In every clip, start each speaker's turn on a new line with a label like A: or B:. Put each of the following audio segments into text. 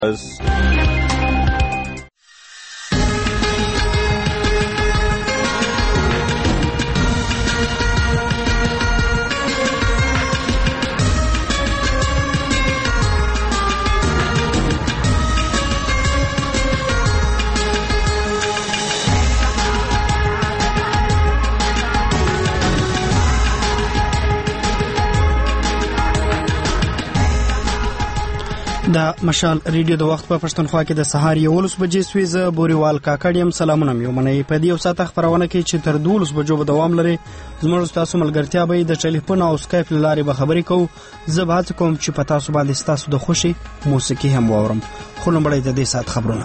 A: د مشال ریډیو د وخت په پښتونخوا کې د سهار 11 بجې سویزه بوريوال کاکړیم سلامونه مې ومنئ په دې وساته خبرونه کې چې تر 12 بجو به دوام لري زموږ تاسو ملګرتیا به د ټلیفون او اسکایپ لارې به خبرې کوو زه به کوم چې په تاسو باندې تاسو د خوشي موسیقي هم واورم خو لمړی د دې سات خبرونه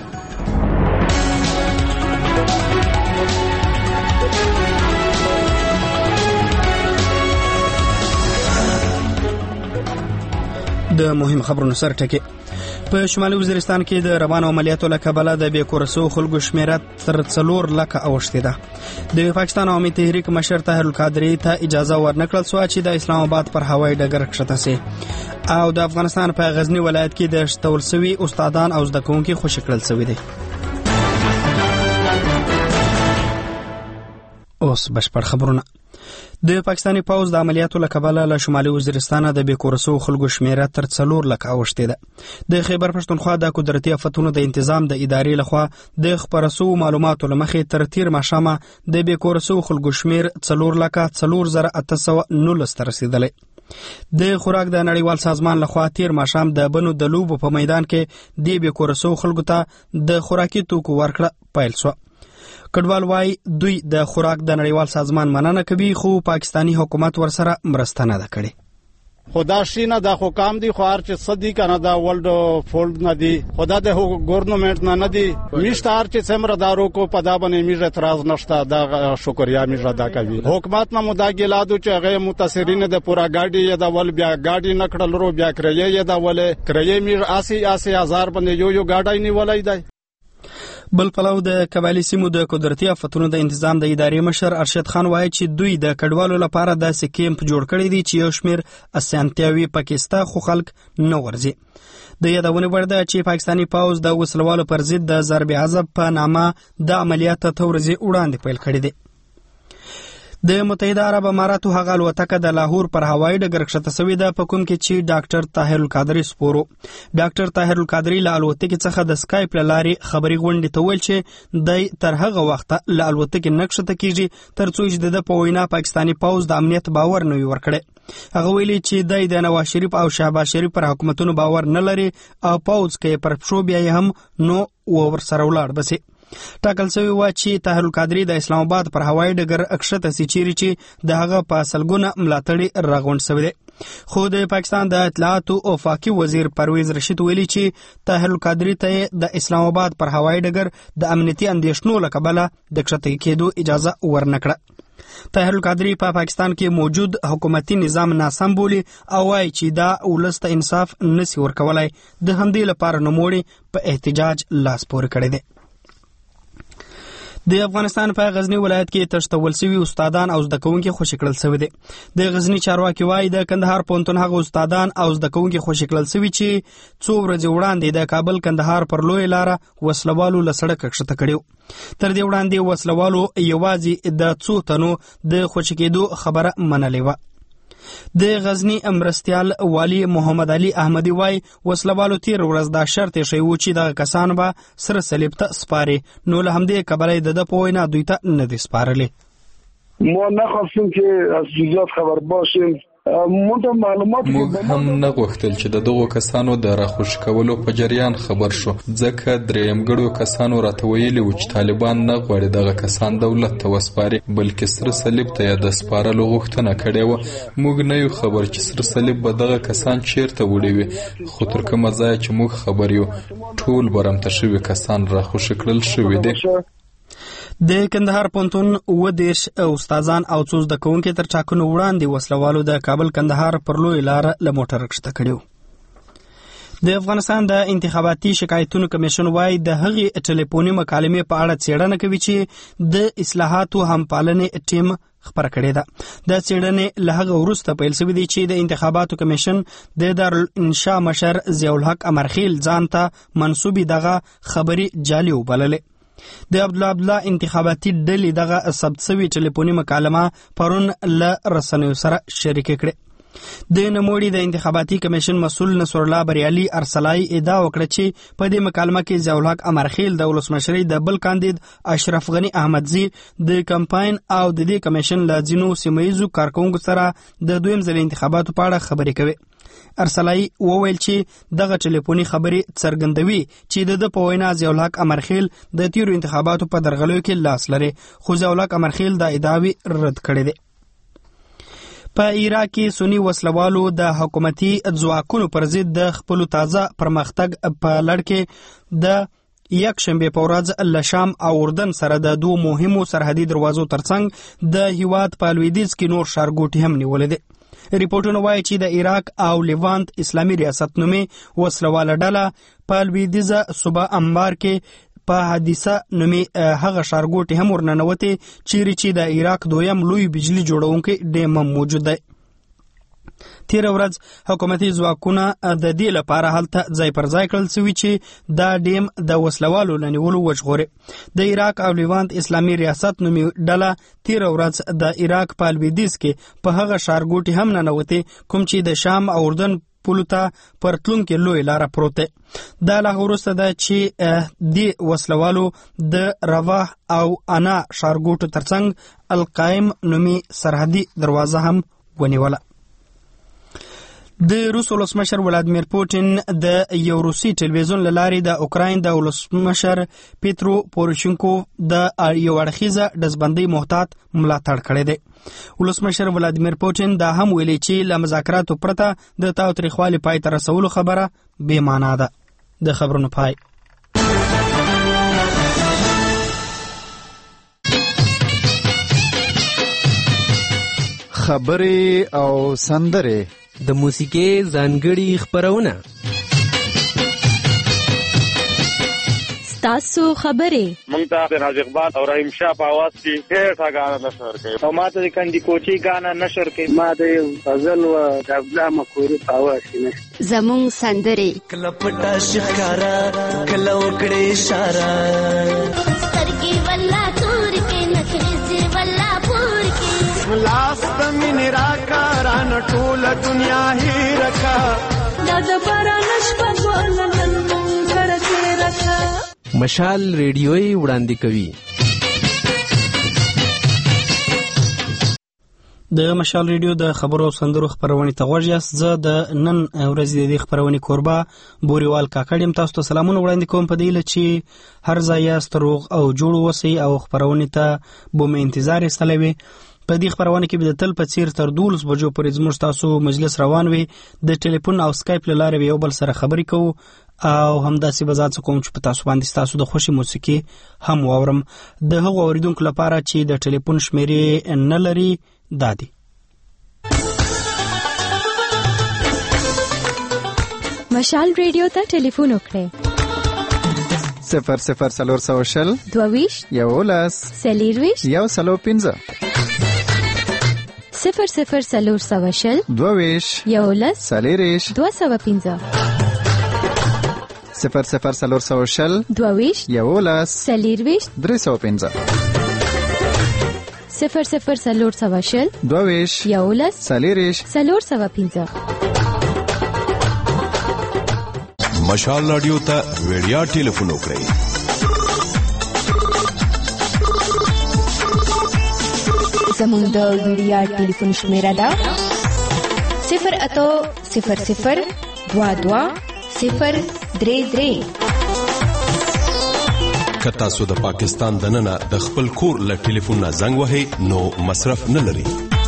A: د مهم خبرونو سر ټکی په شمالي وزیرستان کې د روانو عملیاتو له کبله د بیکورسو خلکو شمیره تر 4 لک اوښتې ده د پاکستان عوامي تحریک مشر طاهر القادری ته اجازه ورنکړل شو چې د اسلام آباد پر هوایي ډګر کښته سي او د افغانستان په غزنی ولایت کې د شتول سوي استادان او زده کوونکي خوشی کړل شوی دي اوس بشپړ خبرونه د پاکستاني پوز د عملیاتو له کبله له شمالي وزیرستان د بیکورسو خلکو شمیره تر 4 لک اوښتې ده د خیبر پښتونخوا د قدرتي آفتونو د تنظیم د ادارې لخوا د خبرسو معلوماتو لمخې تر تیر ماښامه د بیکورسو خلکو شمیر 4 لک 4819 ته رسیدلی د خوراک د نړیوال سازمان لخوا تیر ماښام د بنو د لوبو په میدان کې د بیکورسو خلکو ته د خوراکي توکو ورکړه پیل شو کډوال وای دوی د خوراک د نړیوال سازمان مننه کوي خو پاکستانی حکومت ورسره مرسته نه کړي
B: خدا شینه د خو کام دی خو هر چې صدی کنه دا ورلد فولد نه دی خدا د ګورنمنت نه دی میشتار چې سمره دارو کو پدا باندې میږه اعتراض نشته دا شکریا میږه دا کوي حکومت نه مدا ګلادو چې هغه متاثرین د پورا گاډي یا د ول بیا گاډي نکړل رو بیا کړی یا دا ول کړی میږه 80 هزار باندې یو گاډای نیولای دی
A: بل پلو د قبایلی سیمو د قدرتي آفتونو د تنظیم د ادارې مشر ارشد خان وایي چې دوی د کډوالو لپاره داسې کیمپ جوړ کړی دی چې یو شمیر اسانتیاوي پاکستان خو خلک نه ورځي د یادونه ورده چې پاکستانی پوز د وسلوالو پر ضد د ضرب عذاب په نامه د عملیات تورزي وړاندې پیل کړی دی د متحده عرب اماراتو هغه الوتکه د لاهور پر هوایي ډګر کښته شوې ده په کوم کې چې ډاکټر طاهر القادری سپورو ډاکټر طاهر القادری له الوتکې څخه د سکایپ لارې خبري غونډې ته ویل چې د تر هغه وخت له الوتکې نکښته کیږي تر څو چې د پوینا پاکستانی پوز د امنیت باور نه ورکړي هغه ویلي چې د نواز شریف او شهباز شریف پر حکومتونو باور نه لري او پوز کې پر پښو بیا هم نو ور سره ولاړ بسي ټاکل شوی و چې طاهر القادری د اسلام آباد پر هوایي ډګر اکښته سي چیرې چې د هغه په سلګونه ملاتړي راغونډ شوی دی خو د پاکستان د اطلاعات او وفاقي وزیر پرویز رشید ویلي چې طاهر القادری ته د اسلام آباد پر هوایي ډګر د امنیتي اندیشنو له کبله د کښته کېدو اجازه ورنکړه طاهر القادری په پاکستان کې موجود حکومتي نظام ناسم بولي او وايي چې دا ولست انصاف نسی ورکولای د همدې لپاره نوموړي په احتجاج لاس پورې کړی دی د افغانستان په غزنی ولایت کې تشتول سوي استادان او زده کوونکي خوشی کړل شوی دي د غزنی چارواکي وایي د کندهار پونتون هغه استادان او زده کوونکي خوشی کړل شوی چې څو ورځې وړاندې د کابل کندهار پر لوی لار وسلوالو له سړک کښته کړیو تر دې وړاندې وسلوالو یوازې د څو تنو د خوشی کېدو خبره منلې و د غزنی امرستیال والی محمد علي احمدی وای وسلوالو تیر ورځ دا شرط شوی و چې د کسان به سره صلیب ته سپاري نو له همدې کبلې د پوینا دوی ته نه دي سپارلي
C: ما نخواستیم که از جزئیات خبر باشیم موږ
D: هم نه غوښتل چې د دغو کسانو د راخوش کولو په جریان خبر شو ځکه درېیمګړو کسانو راته ویلي و چې طالبان نه غواړي دغه کسان دولت ته وسپاري بلکې سره صلیب ته یې د سپارلو غوښتنه کړې وه موږ نه یو خبر چې سره صلیب به دغه کسان چیرته وړي وي خو تر کومه ځایه چې موږ خبر یو ټول برمته شوي کسان راخوش کړل شوي دي
A: د کندهار پونتون و دیش استادان او څو زده کوونکي تر ټاکنو وړاندې وسلوالو د کابل کندهار پر لوی لار له موټر کښته کړیو د افغانستان د انتخاباتي شکایتونو کمیشن وايي د هغې ټلیفوني مکالمې په اړه څېړنه کوي چې د اصلاحاتو همپالنې ټیم خبره کړې ده. د څېړنې له هغه وروسته پیل شوې دي چې د انتخاباتو کمیشن د دارالانشا مشر ضیاءالحق امرخیل ځان ته منسوبې دغه خبرې جعلي وبللې. د عبدالله انتخاباتي ډلې دغه ثبت شوې ټلیفوني مکالمه پرون له رسنیو سره شریکه کړې. د نوموړي د انتخاباتي کمیشن مسؤل نصر الله بریالي ارسلای ادعا وکړه چې په دې مکالمه کې ضیاءالحق امرخیل د ولسمشرۍ د بل کاندید اشرف غنی احمدزي د کمپاین او د دې کمیشن له ځینو سیمه‌ییزو کارکونکو سره د دویم ځل انتخاباتو په اړه خبرې کوي. ارسلای وویل چې دغه ټلیفوني خبرې څرګندوي چې د په وینا ضیاءالحق امرخیل د تیرو انتخاباتو په درغلیو کې لاس لري، خو ضیاءالحق امرخیل د ادعاوې رد کړې دي. په عراق کې سنی وسلوالو د حکومتي ځواکونو پر ضد د خپل تازه پرمختګ په لړ کې د یک شنبه په ورځ له شام او اردن سره د دوه مهمو سرحدي دروازو ترڅنګ د هیواد په لویدیځ کې نور ښارګوټي هم نیولې دي. ریپورټونه وایي چې د عراق او لیوانت اسلامي ریاست نومې وسلواله ډله په لویدیځه صوبه انبار کې په حادثه نومې هغه ښارګوټي هم ورننوتې چیرې چې د عراق دویم لوی بجلی جوړونکی ډیم هم موجود دی. تیره ورځ حکومتي ځواکونه د دې لپاره هلته ځای پر ځای کړل شوي چې دا ډیم د وسلوالو له نیولو وژغوري. د عراق او لیوانت اسلامي ریاست نومې ډله تیره ورځ د عراق په لویدیځ کې په هغه ښارګوټي هم ننوتې کوم چې د شام او اردن پولو ته پر تلونکې لوی لاره پروت دی. دا لا وروسته ده چې د وسلوالو د رواح او انا ښارګوټو ترڅنګ القایم نومې سرحدي دروازه هم ونیوله. د روس ولسمشر ولادیمیر پوټین د یو روسي ټلویزیون له لارې د اوکراین د ولسمشر پیترو پوروشینکو د یو اړخیزه ډزبندۍ محتاط ملاتړ کړی دی. ولسمشر ولادیمیر پوټین دا هم ویلي چې له مذاکراتو پرته د تاوتریخوالي پای ته رسولو خبره بې معنا ده. د خبرونو پای.
E: خبرې او سندرې
F: د موسیقۍ ځانګړي خپرونه.
G: تاسو خبرې
H: مونږ ته د ناز اقبال او رحیم شاه په आवाज کې ډېر غاڼه نشر کوي او ماته د کندي کوچي غاڼه نشر کوي. ما د غزل او د عبدالله مکوري په आवाज کې
G: زموږ سندرې
I: کله پټه شکارا کله وکړې اشاره
J: سترګې ولا تور کې نخرې ولا پور کې
I: لاس د مين راکاران ټول دنیا هي رکا
K: د باران شپه ولنن سره رکا.
F: مشال ریډیوي وړاندې کوي.
A: د مشال ریډیو د خبرو او سندرو خبرونه ته غوږ یاست. زه د نن ورځې د دې خبرونې کوربه بوريوال کاکړ یم. تاسو ته سلامونه وړاندې کوم په دې چې هر ځای یاست روغ او جوړ اوسئ او خبرونه ته به مې انتظار ایستلی وي. په دې خبرونه کې به د تل په څیر تر 12 بجو پورې زموږ تاسو مجلس روان وي. د ټلیفون او سکایپ له لارې یو بل سره خبرې کوو او همداسې به زه کوم چې په تاسو باندې تاسو د خوشي موسیقي هم واورم. د هغو اوریدونکو لپاره چې د ټلیفون شمیرې نه لري دادي
G: مشال ریډیو ته ټلیفون وکړئ
E: 00
G: 22
E: 11
G: سلیرویش
E: 115
G: 00
E: 22
G: 11
E: سلیریش
G: 215
E: 00
G: 22
E: 11
G: سلیرویش
E: 315
G: 00
E: 22
G: 11
E: سلیریش
G: 315.
L: مشال رادیو ته ویډیا ټلیفون وکړئ
G: 0 زموږ د ویډیا ټلیفون شمیره ده 080 22 033.
L: که تاسو د پاکستان دننه د خپل کور له ټلیفون نه زنګ وهئ نو مصرف نه لري.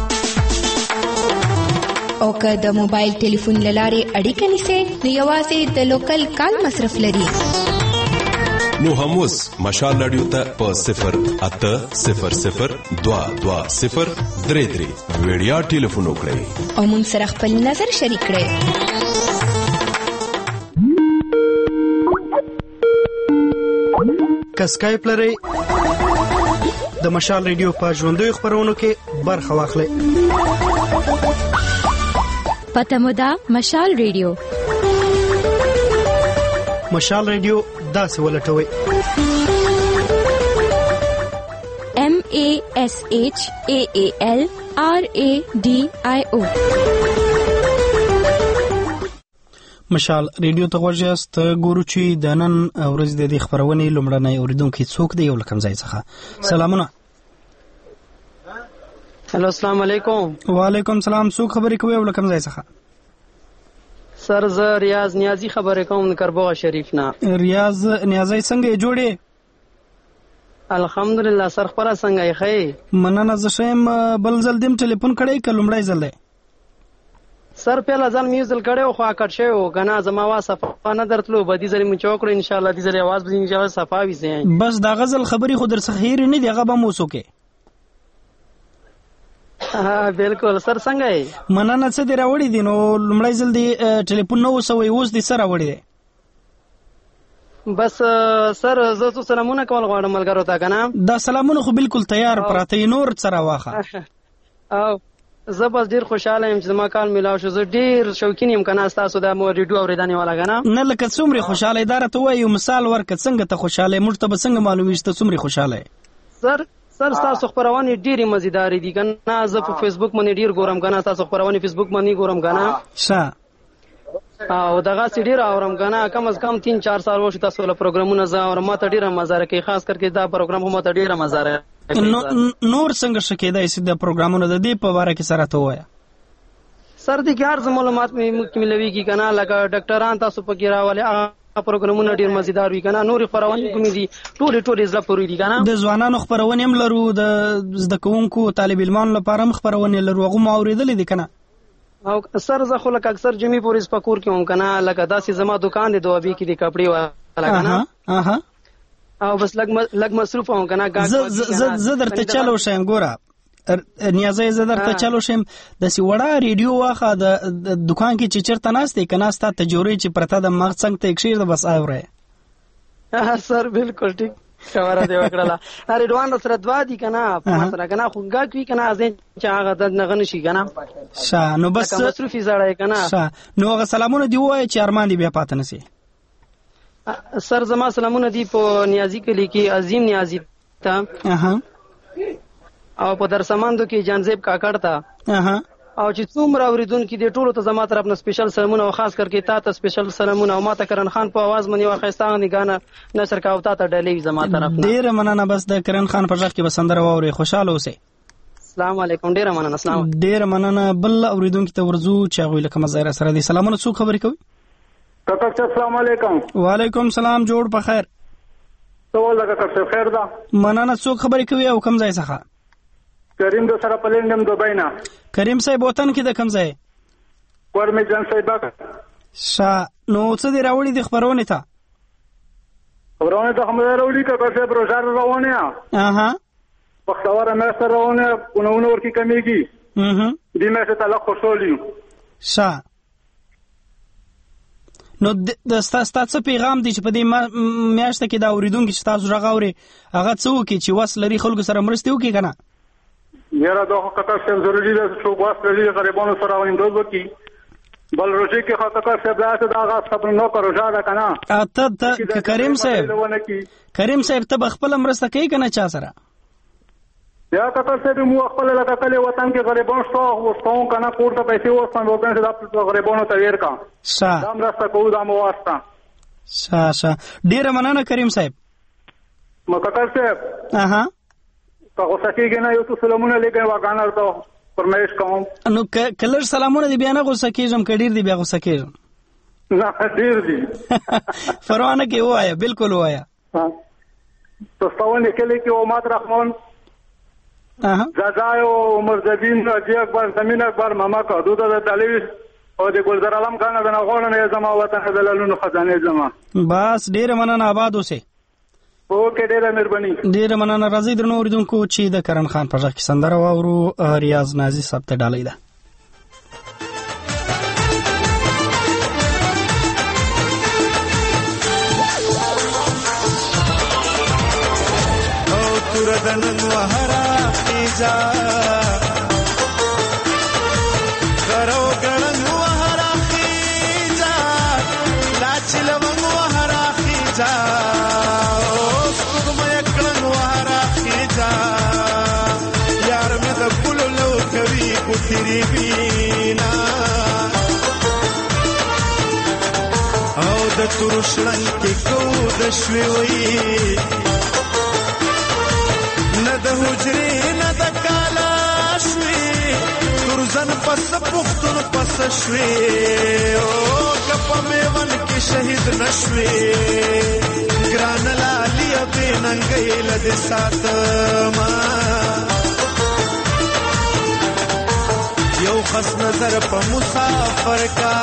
G: او که د موبایل ټلیفون له لارې اړیکه نیسئ نو یوازې د لوکل کال مصرف لري.
L: نو هم اوس مشال رادیو ته په 08000220333 ویډیا ټلیفون وکړئ
G: او مونږ سره خپل نظر شریک کړئ.
A: که سکایپ لرئ د مشال ریډیو په ژوندیو خبرونو کې برخه واخلئ.
G: پته مو ده مشال ریډیو.
A: مشال ریډیو داسې ولټوئ
G: MASHAALRADIO.
A: مشال ریډیو ته غوږ یاست. ګورو چې د نن ورځ د دې خپرونې لومړنی اوریدونکی څوک دی یو له کوم ځای څخه. سلامونه.
M: هلو السلام علیکم.
A: وعلیکم السلام. څوک خبرې کوي یو له کوم ځای څخه؟
M: سر زه ریاض نیازی خبرې کوم د کربوغه شریف نه.
A: ریاض نیازی څنګه یې جوړې؟
M: الحمدلله سر خپله څنګه یې ښې؟
A: مننه. زه ښه یم. بل ځل دې م ټلیفون کړی که لومړی ځل دی؟
M: سر پیله ځل مې یو ځل کړی و خو کټ شوی و که نه زما آواز صفا نه درتلو. به دې ځلې مو چې وکړو انشاءالله دې ځلې اواز به انشاءالله صفا وي.
A: بس د هغه ځل خبرې خو در څخه هېرې نه دي، هغه به هم وڅوکې.
M: بالکل. سر څنګه یې؟
A: مننه. څه دې راوړي دي؟ نو لومړی ځل دې ټلیفون نه وسوی، اوس دې څه راوړي دی؟
M: بس سر زه څو سلامونه کول غواړم ملګرو ته که نه.
A: دا سلامونه خو بالکل تیار پراته یې، نور څه راواخه.
M: او زه بس ډېر خوشحاله یم چې زما کال میلاو شو. زه ډېر شوقین یم که نه ستاسو د ریډیو اورېدنې والا که نه.
A: نه لکه څومرې خوشحاله یې دا راته ووایه، یو مثال ورکړه څنګه ته خوشحاله یې، موږ ته به څنګه معلومېږي چې ته څومرې خوشحاله یې. سر
M: ستاسو خپرونې ډېرې مزیدارې دي که نه. زه په فیسبوک باندې ډېر ګورم که نه، ستاسو خپرونې فیسبوک باندې ګورم که نه.
A: ښه.
M: او دغسې ډېر اورم که نه. کم از کم 3-4 سال وشو تاسو له پروګرامونه زه اورم. ما ته ډېره مزه راکوي، خاص کر کې دا پروګرام خو ما ته ډېره مزه راکوي.
A: نور څنګه ښه کېدای شي د پروګرامونو د دې په باره کې څه راته ووایه.
M: سر دې کې هر څه معلومات مې ملويږي که نه. لکه ډاکټران تاسو پکې راولئ، هغه پروګرامونه ډېر مزیدار وي که نه. نورې خپرونې کومې دي ټولې زړه پورې دي که نه.
A: د ځوانانو خپرونې هم لرو، د زده کوونکو طالب علمانو لپاره هم خپرونې لرو، هغه مو اورېدلې دي که نه؟
M: او سر زه خو لکه اکثر جمعې پورې په کور کې وم که نه. لکه داسې زما دوکان دی دوابي کې دی کپړې والا که نه. او بس لږ مصروف وم که نه.
A: زه درته چلو شیم. ګوره نیازی، زه درته چلو شیم داسې وړه ریډیو واخه د دوکان کې چې چېرته ناست دی که نه، ستا تجربې چې پرته د مغز څنګ ته یې کښېږده بس اورئ.
M: سر بالکل ټیک خبره دې وکړله. ریډوان سره دوه دي که نه ما سره که نه، خو ګاک وي که نه ځین چې هغه د نغه نه شي که نه.
A: ښه. نو بس
M: مصروفي زړی که نه.
A: ښه. نو هغه سلامونه دې ووایه چې ارمان دې بیا پاته نه سي.
M: سر زما سلامونه دي په نیازي کلي کې عظیم نیازي ته، او په درسمندو کې جانزیب کاکړ ته، او چې څومره اوریدونکي دي ټولو ته زما طرف نه سپیشل سلامونه، او خاص کر کې تا ته سپیشل سلامونه، او ما ته کرن خان په आवाज باندې واخیستا غنګانه نصر کا او تا ته ډلې زما طرف نه.
A: ډیر مننه. بس د کرن خان په ځخ کې بسندره ووري. خوشاله اوسئ.
M: السلام علیکم. ډیر مننه. السلام.
A: ډیر مننه. بل اوریدونکي ته ورزو چې هغه لکه مزایره سره دي. سلامونه. څوک خبرې کوي؟
N: کاکا السلام علیکم.
A: وعلیکم السلام. جوړ په خیر.
N: سوال لکه کاکا خیر ده.
A: مننه. څوک خبرې کوي او کوم ځای څخه؟
N: کریم دو سره پلندم دوبۍ نه.
A: کریم صاحب وطن کې د کوم ځای؟
N: ورمې جان صاحب.
A: ښه. نو څه دې راوړي دي خپرونې ته؟
N: خپرونې ته هم راوړي کاکا صاحب. روزار روانه بختوره مې سره روانه کونهونه ورکی کمیږي. دې مې ته الله خوشالي.
A: ښه. نو د ستا څه پیغام دی چې په دې میاشته کې دا اوریدونکي چې تاسو راغ اوري هغه څه وکړي چې وس لري خلکو سره مرسته وکړي که نه؟
N: یاره دا خو کاکا صاحب ضروري ده چې وس لري غریبانو سره اندوز وکړي. بل روزي کې خو کاکا صاحب داسې دا هغه صبر نو که روژه ده که نه.
A: ته کریم صاحب ته به خپله مرسته کوي که نه چا سره؟
N: یا کاکا صاحب مو خپل لکه کله وطن کې غریبان شته وستاو کنه کور ته پیسې وستان وګڼه چې دا غریبانو ته ورکا. دا مرسته کوو دا مو واسطه.
A: ښه. ډیره مننه کریم صاحب.
N: ما کاکا صاحب که غوسه کېږي نه یو څه سلامونه لګئ واګانه ورته فرمایش کوم.
A: نو که لږ سلامونه دي بیا نه غوسه کېږم، که ډېر دي بیا غوسه کېږم؟
N: نه ډېر دي.
A: پروا نه کوي. ووایه. بالکل ووایه.
N: تستاونې کلي کې اماد رحمان زادای او مرزدین اجي اکبر زمين اکبر ماما کدو د دلیل او د ګلزار عالم خان د نغونه نه زما وطن د لالونو خزانه زما. بس
A: ډیر مننه. آباد اوسئ.
N: اوکې ډیره مهرباني.
A: ډیر مننه. راځي درنو اوریدونکو چې د کرن خان په ځخ کې سندره واورو. ریاض نازي صاحب ته ډالۍ ده.
I: او تردن وهرا ایجا کې وینا او د ترشلنګ کې کو د شوي وي نه د حجرې نه د کالا شوي ترزن پس پختون پس شوي او کپ میون کې شهید نشوي ګران لالي به ننګي لد ساتما یو خس نظر په مسافر کا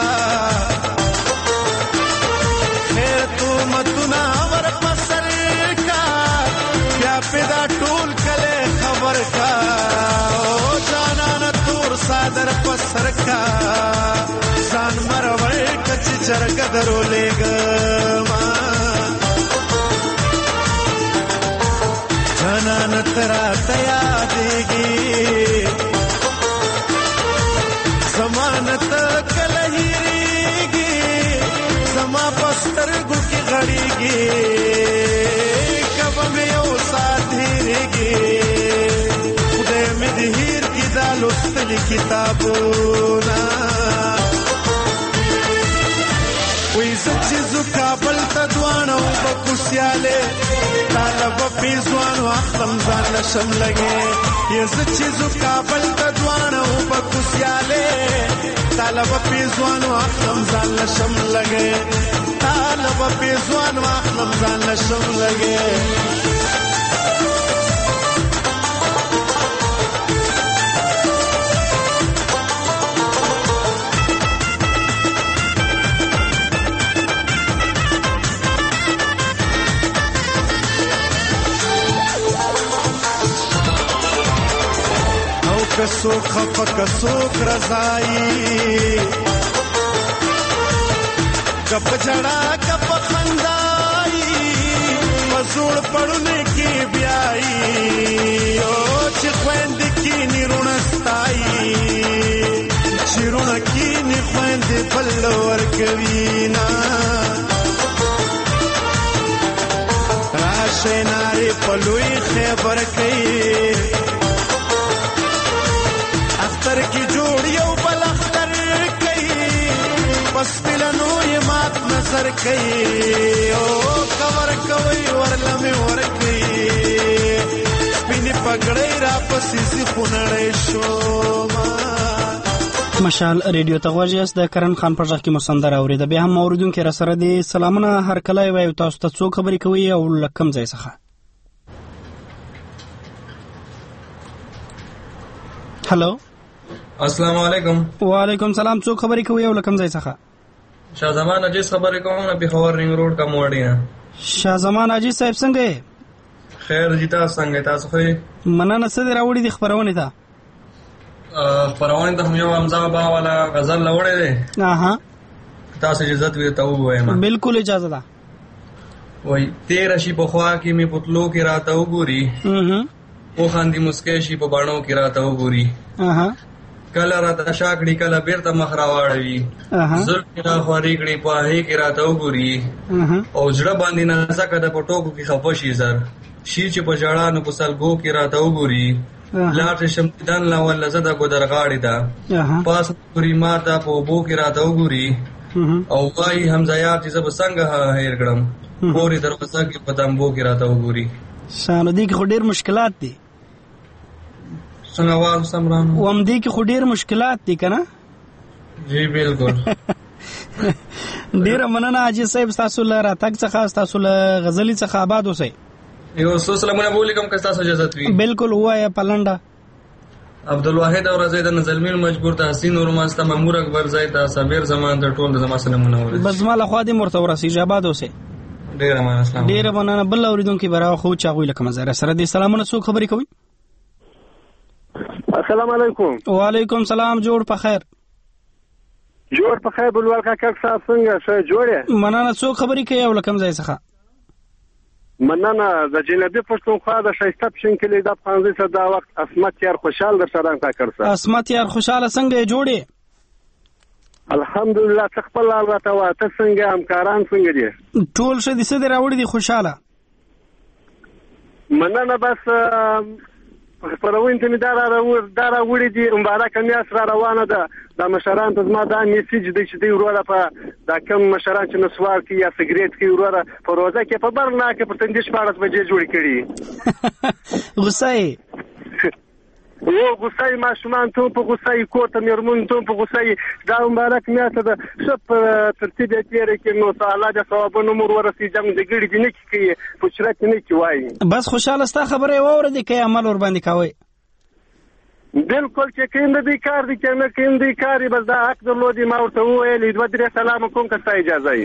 I: خیر تو متنا ور پسر کا بیا پیدا ټول کله خبر کا او جانا ن تور صادر پسر کا ځان مرور کچ چرګ درولېګما جانا ن ترا تیا دیږي زمانت کلهیږي زما پستر ګل غړيږي کب مې او ساتيږي خدای مې دې هیر کې دا لوستل کتابونه وې سچ زو کابل ته دوانو بکوسیاله طالب پیزوان واخلم ځان لشم لګي یې سچ زو کابل ته دوانو بکوسیاله طالب پیزوان واخلم ځان لشم لګي طالب پیزوان واخلم ځان لشم لګي کسوک خفا کسوک رضائی کپ جڑا کپ خندائی مزوڑ پڑھنے کی بیائی او چی خویند کی نیرونستائی چیرون کی نی خویند بلور کوینا راشے ناری پلوی خیبر کئی اختر کی جوڑ یو بل اختر کئی بس پلنو یہ مات نظر کئی او کور کوئی ورلمی ورکی سپینی پگڑی را پسیزی خونڑی شوما
A: مشال ریډیو ته غوږ یاست. د کرن خان په غږ کې مو سندره اورېده. بیا هم اوریدونکي را سره دي. سلامونه هرکلی وایو. تاسو ته څوک خبرې کوي او له کوم ځای څخه؟ هلو
O: السلام علیکم.
A: وعلیکم سلام. څوک خبرې کوي او له کوم ځای څخه؟
O: شاهزمان عجیز خبرې کوم نه پیښور رنګ روډ کا موړی نه.
A: شاهزمان عجیز صاحب څنګه یې؟
O: خیر جی تاسو څنګه؟ تاسو خو
A: مننه. څه دې راوړي دي خبرونه ته؟
O: خبرونه ته یو حمزه بابا والا غزل راوړی دی.
A: اها
O: تاسو اجازه ته ووایم.
A: بالکل اجازه ده.
O: وای تیر شي په خوا کې می پتلو کې راته وګوري. او خاندي مسکه شي په باڼو کې راته وګوري. کله راته شاکړي کله بیرته مخ راواړوي. زړه را خوري کړي په هي کې راته وګوري. او جړه باندې نه زکه د پټوکو کې خفه شي زر شي چې په جړه نو په سلګو کې راته وګوري. لاټ شمدان لا ول زده کو درغاړي دا پاس پوری ماته په بو کې راته وګوري. او وای حمزه یار چې زب څنګه هیر کړم پوری دروازه کې پتنبو کې راته وګوري.
A: شانو دي کې ډېر مشکلات دي.
O: څنګه واو سمران
A: وم دي کې ډېر مشکلات دي کنه؟
O: جی بالکل.
A: ډېر مننه عاجز صاحب تاسو له راتګ څخه تاسو له غزلې څخه آباد اوسئ.
O: یو څو سلامونه ولیکم که تاسو اجازه وي.
A: بالکل وایا پلنډا
O: عبدالواحد اور زید نزلمین مجبور تحسین اور ماسته مامور اکبر زید صابر زمان د ټول زما سلامونه ورسې.
A: بس مال خو دې مرته ورسې آباد اوسئ.
O: ډیر مننه. السلام
A: ډیر مننه. بل اوریدونکو برا خو چاغوي لکه مزه سره دې سلامونه څوک خبرې کوي؟
P: السلام علیکم.
A: وعلیکم سلام. جوړ په خیر.
P: جوړ په خیر. بلوال کاکا صاحب څنګه شه جوړه؟
A: مننه. څوک خبرې کوي او لکه مزه څخه؟
P: مننه. د جنبی پښتونخوا د شایسته پښین کې د افغانستان څخه دا وخت اسمت یار خوشحال در سره کاکر صاحب.
A: اسمت یار خوشاله څنګه جوړه؟
P: الحمدلله خپل البته واته څنګه همکاران څنګه دي؟
A: ټول شه دي څه راوړي دي خوشاله.
P: مننه. بس خپرونې ته مې دا راوړي دي مبارکه میاشت را روانه ده دا مشران ته زما دا میسیج دی چې دوی وروره په دا کوم مشران چې نسوار کوي یا سګریټ کوي وروره په روزه کې په برنا کې پر تندې 14 بجې جوړې کړي
A: غصه یې
P: غصه یې ماشومان ته په غصه یې کور ته مېرمنو ته په غصه یې دا مبارک میاشت ده ښه په ترتیب یې تېره کړي نو الله دې ثوابونه مو ورسي جنګ د ګړي دې نه کوي فشرت نه کوي وایي
A: بس خوشاله ستا خبره یې واورېدې که عمل ورباندې کوئ
P: بالکل چې کیند دي کار دي چې نه کیند دي کار بس دا حق درلودي ما ورته ویل 2-3 سلام کوم که ستا اجازه یې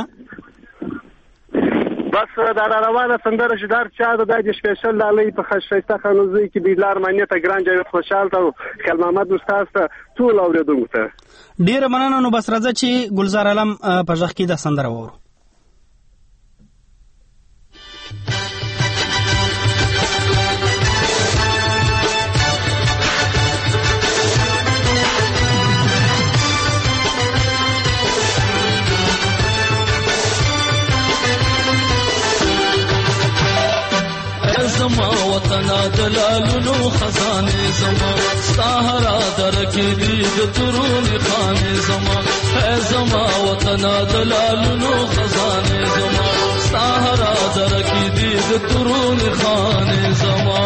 P: بس دا روانه سندره چې دار چا د سپیشل لالی په خشایسته خانوزي کې بیلار معنی ته ګران جاوید خوشحال ته خل محمد استاد ته ټول اوریدونکو ته
A: ډیره مننه نو بس راځه چې ګلزار علم په ځخ کې د سندره وورو
Q: زما وطن دلالونو خزانه زما سهرا درکې دي د ترون خانه زما زما وطن دلالونو خزانه زما سهرا درکې دي د ترون خانه زما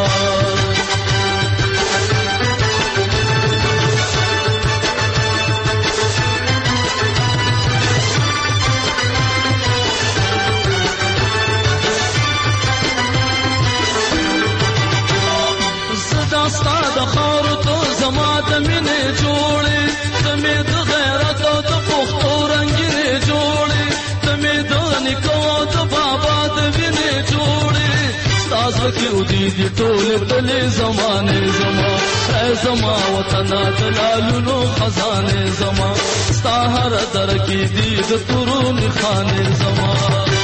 Q: ستا د خاورو ته زما د مینې جوړې ته مې د غیرت او د پښتو رنګینې جوړې ته مې د نیکه او د بابا د وینې جوړې ستا زړه کې ودي دي ټولې تلې زمانې زما زما وطنه د لالونو خزانې زما ستا هر در کې دي د تورو خانې زما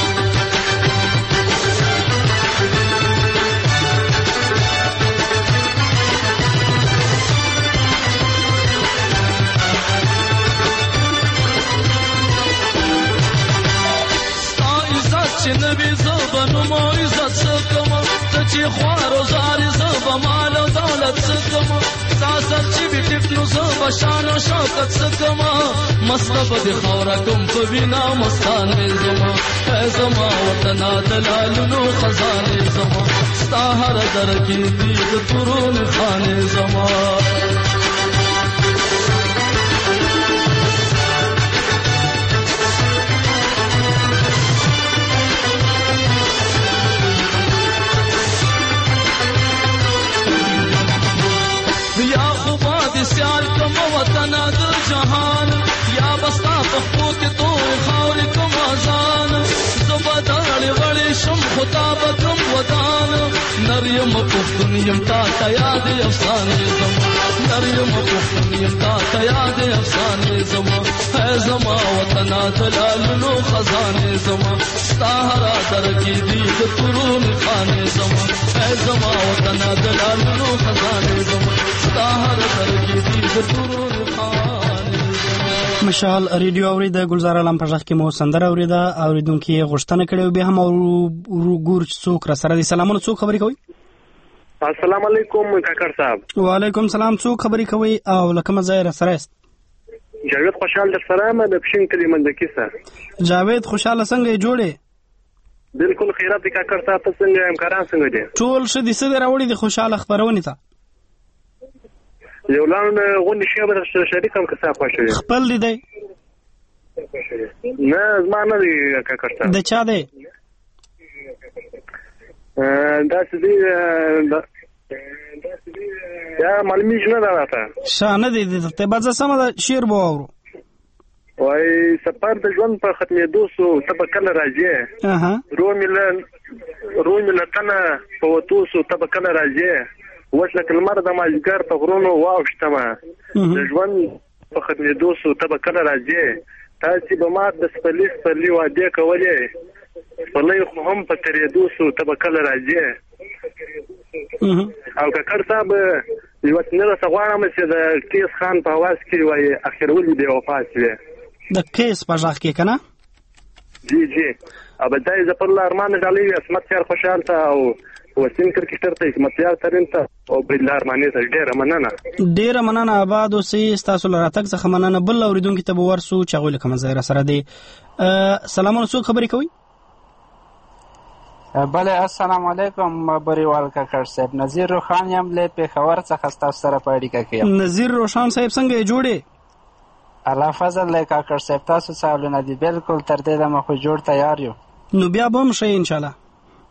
Q: چې نبی زبنو مو عزت سکما ته چې خوارو زاري زب مال او دولت سکما ساسر چې بیت نو زب شان او شوکت سکما مستب دي خورا کوم په بنا مستان زما زما وطن دلالونو خزانه زما ستا هر در کې دي د تورون خانه زما سیال کم وطن د جهان یا بستا پخپو کې تو خاورې کوم ازان زبداړ وړې شم خطاب کوم ودان نریم پښتون یم تا یاد افسانې زما نریم پښتون یم تا یاد افسانې زما زما وطن دلالونو خزانې زما ستا هر در کې دي د تورون خانې زما زما وطن دلالونو خزانې زما ستا هر در کې دي د تورون خانې
A: مشال ریډیو اورید ګلزار علم په ځخ کې مو سندره اوریده اوریدونکو غوښتنه کړې به هم ورګور څوک را سره دي سلامونه څوک خبرې کوي
P: السلام علیکم کاکر صاحب
A: وعلیکم سلام څوک خبرې کوي او لکه مزه را سره است
P: جاوید خوشحال در سره مې د پښین کلی مندکی سره
A: جاوید خوشاله څنګه جوړې
P: بالکل خیرات کاکر صاحب څنګه امکاران څنګه دي
A: ټول ش دي سره راوړي د خوشاله خبرونه ته
P: یو لاند غونډه شیبه شریکم که صاحب خوشاله
A: خپل دی
P: نه زما نه دی کاکر صاحب
A: د چا دی
P: دا څه دی یا معلومیږي نه دا راته
A: شانه دي ته بازه سم دا شعر بو اورو
P: وای سفر د ژوند په ختمېدو سو ته کله راځي رومل تنه په وتو سو ته کله راځي وښه کلمر د ماجګر په غرونو واوښتمه د ژوند په ختمېدو سو ته کله راځي تاسو به ما د سپلی واده کولې سپلی خو هم په ترېدو سو ته کله راځي او کاکر صاحب یو څنګه غواړم چې د کیس خان په आवाज کې وای اخر ولې دی وفات شوی
A: د کیس په ځخ کې کنه
P: جی ابدای ز پر ارمان ډالۍ اسمت یار خوشحال ته او وسیم کرکټر ته اسمت یار ترين ته او بل ارمانې ته ډېر مننه آباد اوسې تاسو لراتک څخه مننه بل اوریدونکو ته ورسو چې غوښله کوم ځای سره دی سلام علیکم خبرې کوي
R: بله السلام علیکم بریوال کاکړ صاحب نذیر روخان یم له پېښور څخه تاسو سره په اړیکه کې یم
A: نذیر روشان صاحب څنګه جوړې
R: الله فضل له کاکړ صاحب تاسو سوالونه دي بالکل تر دې دمه خو جوړ تیار یو
A: نو بیا به هم شي ان شاء الله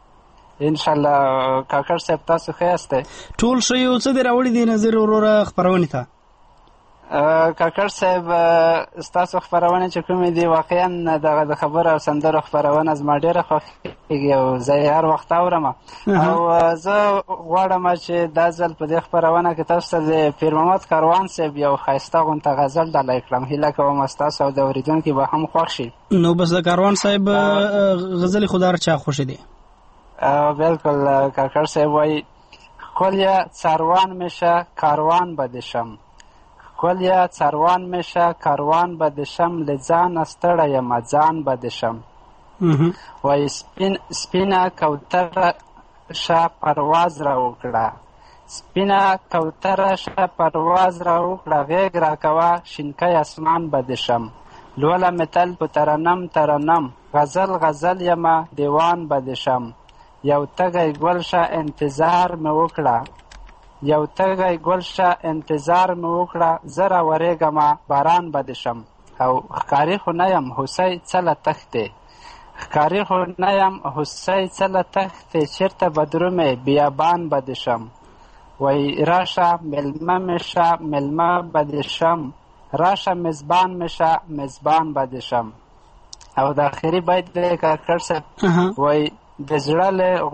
R: کاکړ صاحب تاسو ښه یاست
A: ټول شي او څه دی راوړي دي نظر وروره خبرونه ته
R: کاکړ صاحب ستاسو خبرونه چې کومې دي واقعا د خبر او سندرو خبرونه زما ډېره خوښېږي او زه هر وخت اورم او زه غواړم چې دا ځل په دې خبرونه کې تاسو ته د پیر محمد کاروان صاحب یو ښایسته غونته غزل ډالۍ کړم هیله کوم ستاسو او د اورېدونکي به هم خوښ شي
A: نو بس د کاروان صاحب غزل خدا را چا خوښ دي
R: بالکل کاکړ صاحب وایي ښکلیه څاروان میشه کاروان به دې شم ښکلیه څاروان میشه کاروان به دې شم له ځانه ستړی یمه ځان به دې شم وایي سپینه کوتره شه پرواز را وکړه سپینه کوتره شه پرواز را وکړه غېږ راکوه شینکی اسمان به دې شم لوله مې تل په ترنم غزل یمه دیوان به دې شم یو تږی ګل شه انتظار مې وکړه یو تږی ګل شه انتظار مې وکړه زه راورېږمه باران به دې شم او ښکاري خو نه یم هوسۍ څه له تښتې ښکاري خو نه یم هوسۍ څه له تښتې چېرته به درومې بیابان به دې شم وایي راشه مېلمه مې شه مېلمه به دې شم راشه میزبان مې شه میزبان به دې شم او د آخري بیت دی کاکړ صاحب وایي د زړه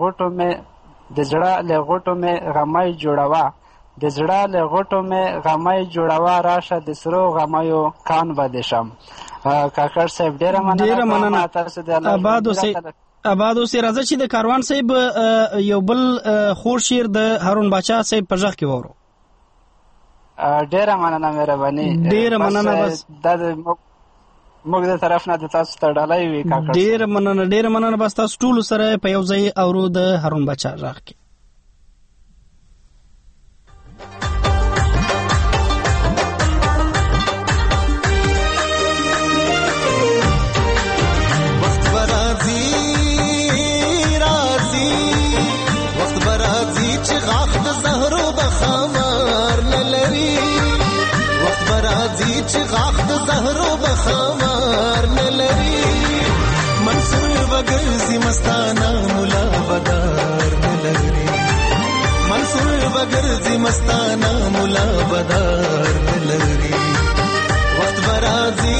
R: له غوټو مې غمی جوړوه د زړه له غوټو مې غمی جوړوه راشه د سرو غمیو کان به دې شم کاکړ صاحب ډېره مننه تاسو د
A: آباد اوسې راځه چې د کاروان صاحب یو بل خور شعر د هارون باچا صاحب په غږ کې واورو
R: ډېره مننه مهرباني
A: ډېره مننه بس
R: موږ د طرف نه د تاسو ته ډالۍ وي کاکړ
A: ډېره مننه بس تاسو ټولو سره په یو ځای اورو د هارون باچا غږ کې
I: چې غاخ د زهرو بخمار نه لري منصور وګرځي مستانه مولا بدار نه لري منصور وګرځي مستانه مولا بدار نه لري وخت برازي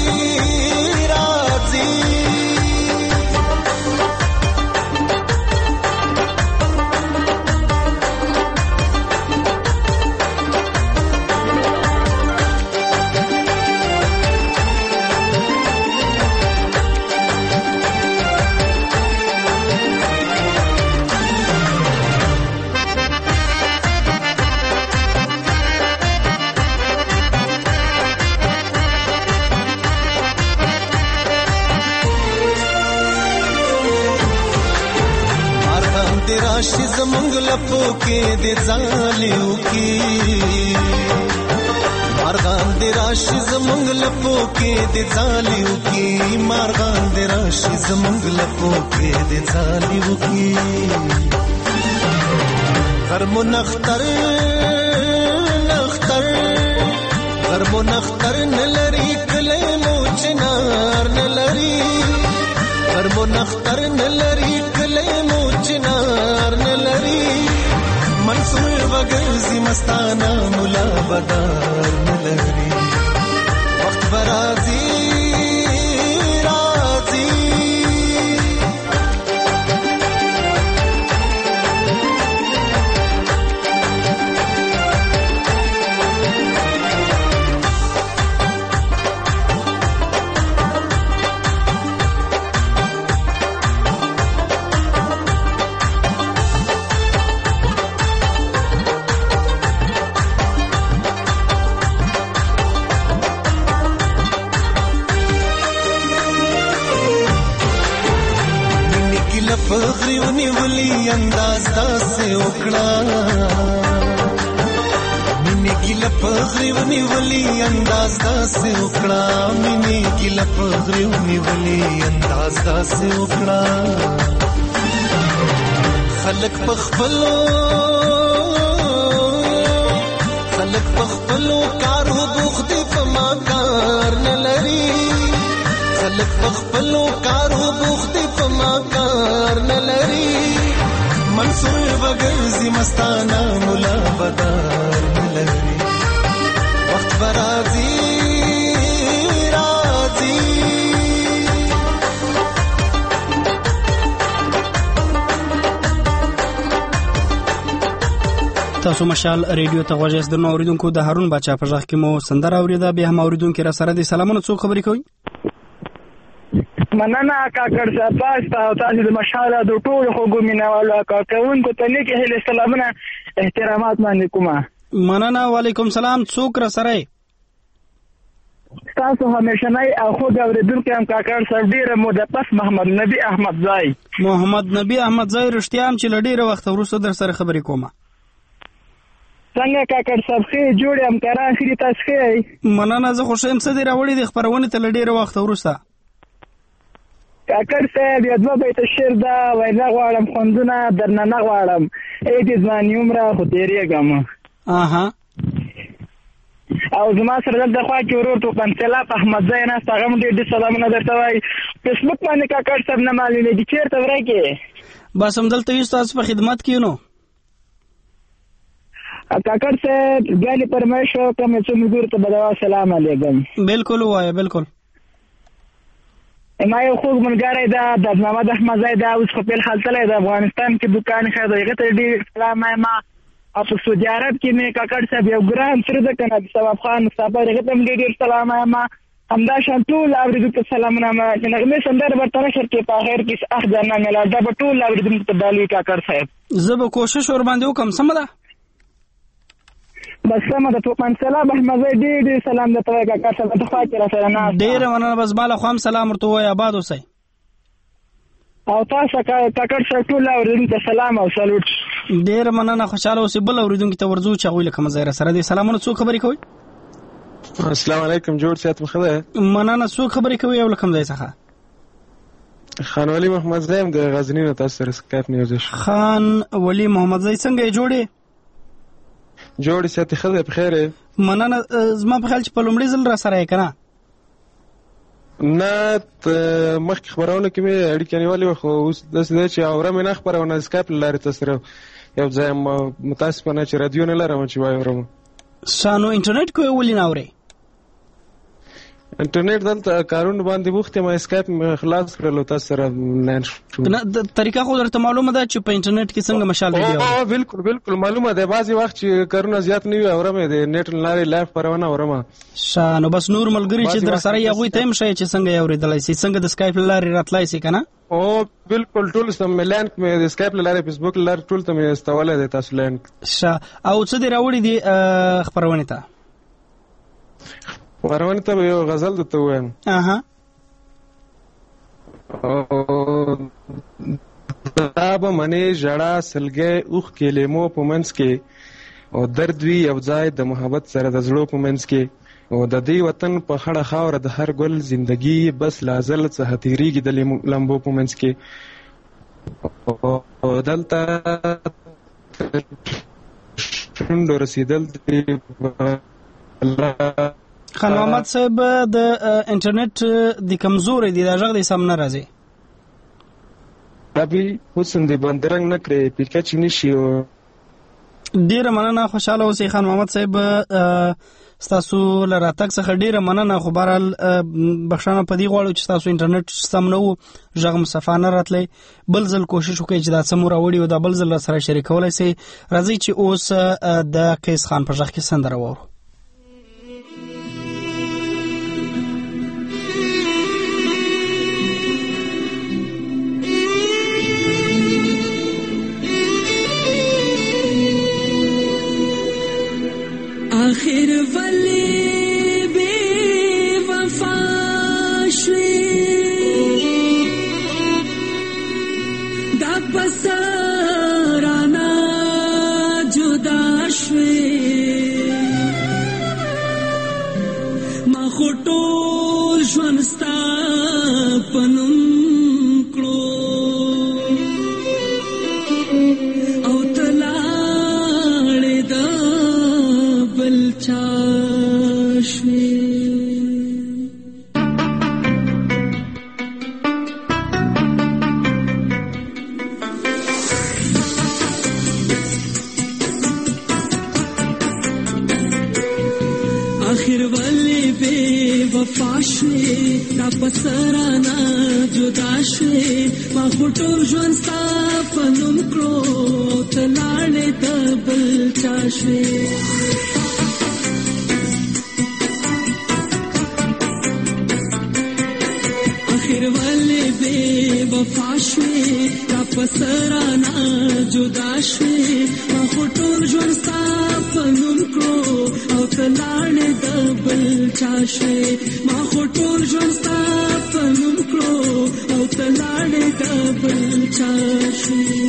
I: راشي زمونږ لپو کې د ځالیو کې مارغان د راشي زمونږ لپو کې د ځالیو کې مارغان د راشي زمونږ لپو کې د ځالیو کې غرمو نختر غرمو نختر نلري کله مو چنار نلري غرمو نختر نلري کله مو چنار نلري منصور وګرځي مستانه مولا بدار نلري وخت برازي ګیله په غري ونیولي انداز داسې وکړه مینې ګیله په غري ونیولي انداز داسې وکړه مینې ګیله په غري ونیولي انداز داسې وکړه خلک په خپلو کارو بوخت دي په ما کار نه لري خلک په خپلو کارو بوخت دي په ما کار نه لري منصور وګرځي مستانه مولا بدار نه لري وخت برازي
A: تاسو مشال ریډیو ته غوږ یاست. د نو اوریدونکو د هارون بچا په ځخ کې مو سندره اوریدا به هم اوریدونکو را سره د سلامونه څو خبرې کوي.
S: مننه کاکړ صاحب تاسو د مشال د ټولو خو مینوالو کاکړونکو ته نیک هیله سلامونه احترامات باندې کومه.
A: مننه وعلیکم سلام. څوک را سره
S: تاسو همیشنای او خو د اوریدونکو هم کاکړ صاحب ډیره موده پس محمد نبی احمد زای رښتیا هم چې لډیره وخت وروسته در سره خبرې کومه. څنګه کاکړ صاحب خې جوړ ام کرا اخري تاسو خې.
A: مننه زه خوشم څه دی راوړي د خبرونه ته لډیره وخت وروسته.
S: کاکړ صاحب یو دوه بیت شعر دا وینا غواړم خوندونه درنه نه غواړم اې دې ځواني عمره خو تیریږم. او زما سره دلته خوا کې ورور تو پنځلا احمد زای نه ستغم ډېر سلامونه درته وای. فیسبوک باندې کاکړ صاحب نه معلومه دي چیرته ورکه
A: بس هم دلته یو تاسو په خدمت کې نو
S: کاکړ صاحب ګالي پرمیشو کوم څه مګور ته بدوا سلام علیکم.
A: بالکل وای بالکل.
S: ما یو خوږ منګاری دا د محمد احمد زای دا اوس په خپل حالت له افغانستان کې دکان خدایغه ته ډیر سلام ما او په سعودي عرب کې مې کاکړ صاحب یو ګران سره د کنه ثواب خان صاحبغه ته ډیر سلام ما همدا شان ټول اوریدونکو سلامونه ما نغمه سندر ورته نشر کې په خیر کې اخ ځنه ملا دا ټول اوریدونکو ته دالي کاکړ صاحب
A: زه به کوشش ور باندې وکم سم ده
S: بس سم ده. تو پنځلا احمد زای ډیر سلام ده ته کاکړ صاحب ته خوا کې را سره نه
A: ډیر مننه بس بالا خو هم سلام ورته وای آباد اوسئ.
S: او تاسو کاکړ صاحب ټول اوریدونکو سلام او سلوټ.
A: ډیر مننه خوشاله اوسئ. بل اوریدونکو ته ورځو چې غوښله کوم ځای سره دي سلامونه څو خبرې کوي.
T: السلام علیکم جوړ سات مخده.
A: مننه څو خبرې کوي او کوم ځای څخه.
T: خان ولی محمد زایم د غزنی نه تاسو سره سکایپ نیوزش.
A: خان ولی محمد زای څنګه جوړې
T: ساتي خدای په خیره.
A: مننه زما په خیال چې په لومړي ځل را سره یې کنه
T: نه مخکې خبرونه کې مې اړیکې نیولې خو اوس داسې چې اوره مې نه خبرونه سکایپ لارې تاسو سره یو ځای متاسفانه چې رادیو نه لرم چې وایم
A: شانو انټرنیټ کوی ولې نه اوري.
T: انټرنیټ دلته کارونه باندې وخت ما اسکایپ خلاص کړلو تاسو سره نه شو.
A: نه طریقه خو درته معلومه ده چې په انټرنیټ کې څنګه مشال ویډیو.
T: بالکل معلومه ده. بعضی وخت چې کارونه زیات نه وي اورم د نیټ لارې لایف پرونه اورم
A: شانو بس نور ملګری چې در سره یو وي تم شي چې څنګه اوریدلای شي څنګه د اسکایپ لارې راتلای شي کنه.
T: بالکل ټول سم ملان مې د اسکایپ لارې فیسبوک لارې ټول ته مې استواله ده تاسو لین
A: او څه دی راوړي دي خبرونه ته
T: ورونه ته یو غزل دته وایم. دا به منې ژړا سلګې اوخ کې لیمو په منځ کې او درد وی یو ځای د محبت سره د زړه په منځ کې او د دې وطن په خړه خاوره د هر ګل زندگی بس لازل څه تیریږي د لمبو په منځ کې او دلته شوند رسیدل
A: خان محمد صاحب د انټرنیټ د کمزوري دی د ژغ د سم نه راځي.
T: ابي حسین دی بندرنګ نه کړی پیکچ نشي.
A: ډیر مننه خوشاله اوسئ خان محمد صاحب ستاسو لراتک څخه ډیر مننه. خو بهرحال بخښنه پدې غواړو چې تاسو انټرنیټ سم نه وو ژغ مصفانه راتلی. بل ځل کوشش وکړئ چې دا سم راوړي او دا بل ځل سره شریکولای شئ. راځي چې اوس د قیس خان په ژغ کې سندره وورو.
K: آخر ولی بے وفا شوی دا پسرانا جدا شوی ما خو ټول ژوند ستا په نوم کړو او ته لاړې د بل چا شوې وفاشوي دا پسرانا جدا شوي ما خټور ژوند ستا په نوم کړو ته لاړې د بل چا شوي اخر ولې بې وفا شوي دا پسرانا جدا شوي ما خټور ژوند ستا په نوم کړو او ته لاړې د بل چا شوي ما خو ټول ژوند ستا په نوم کړو او ته لاړې د بل چا شوي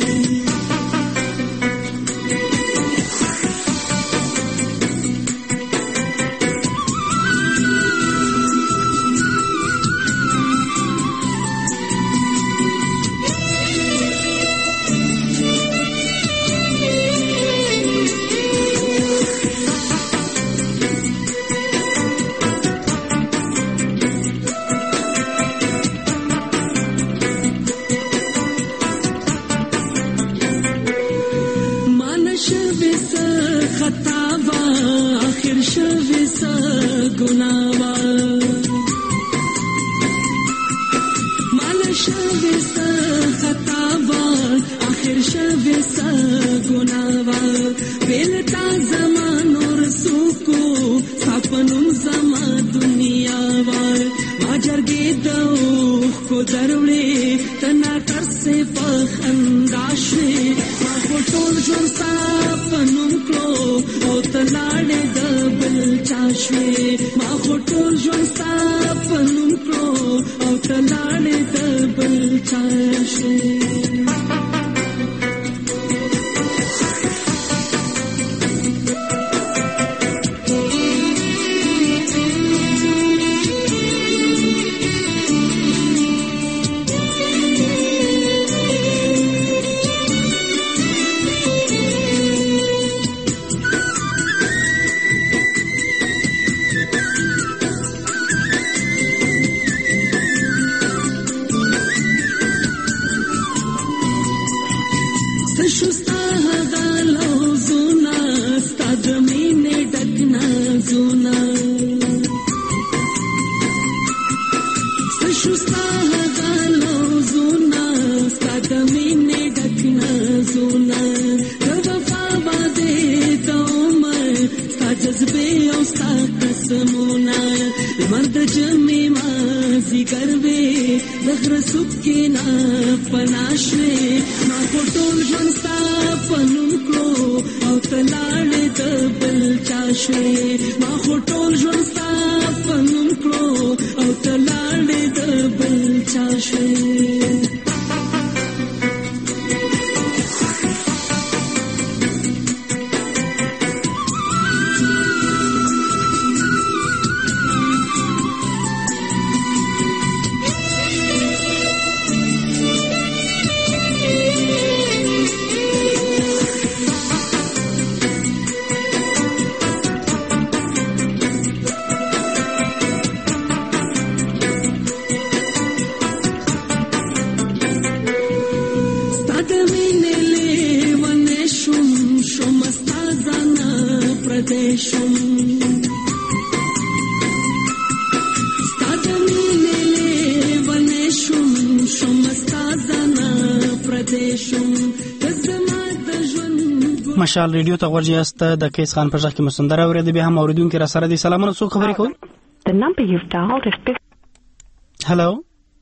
A: مشال ریډیو ته ورجی است د کیس خان په ځخ کې مسندره اورېدې به هم اوریدونکو را سره دي سلامونه څو خبرې کوي
U: The number you've dialed is
A: Hello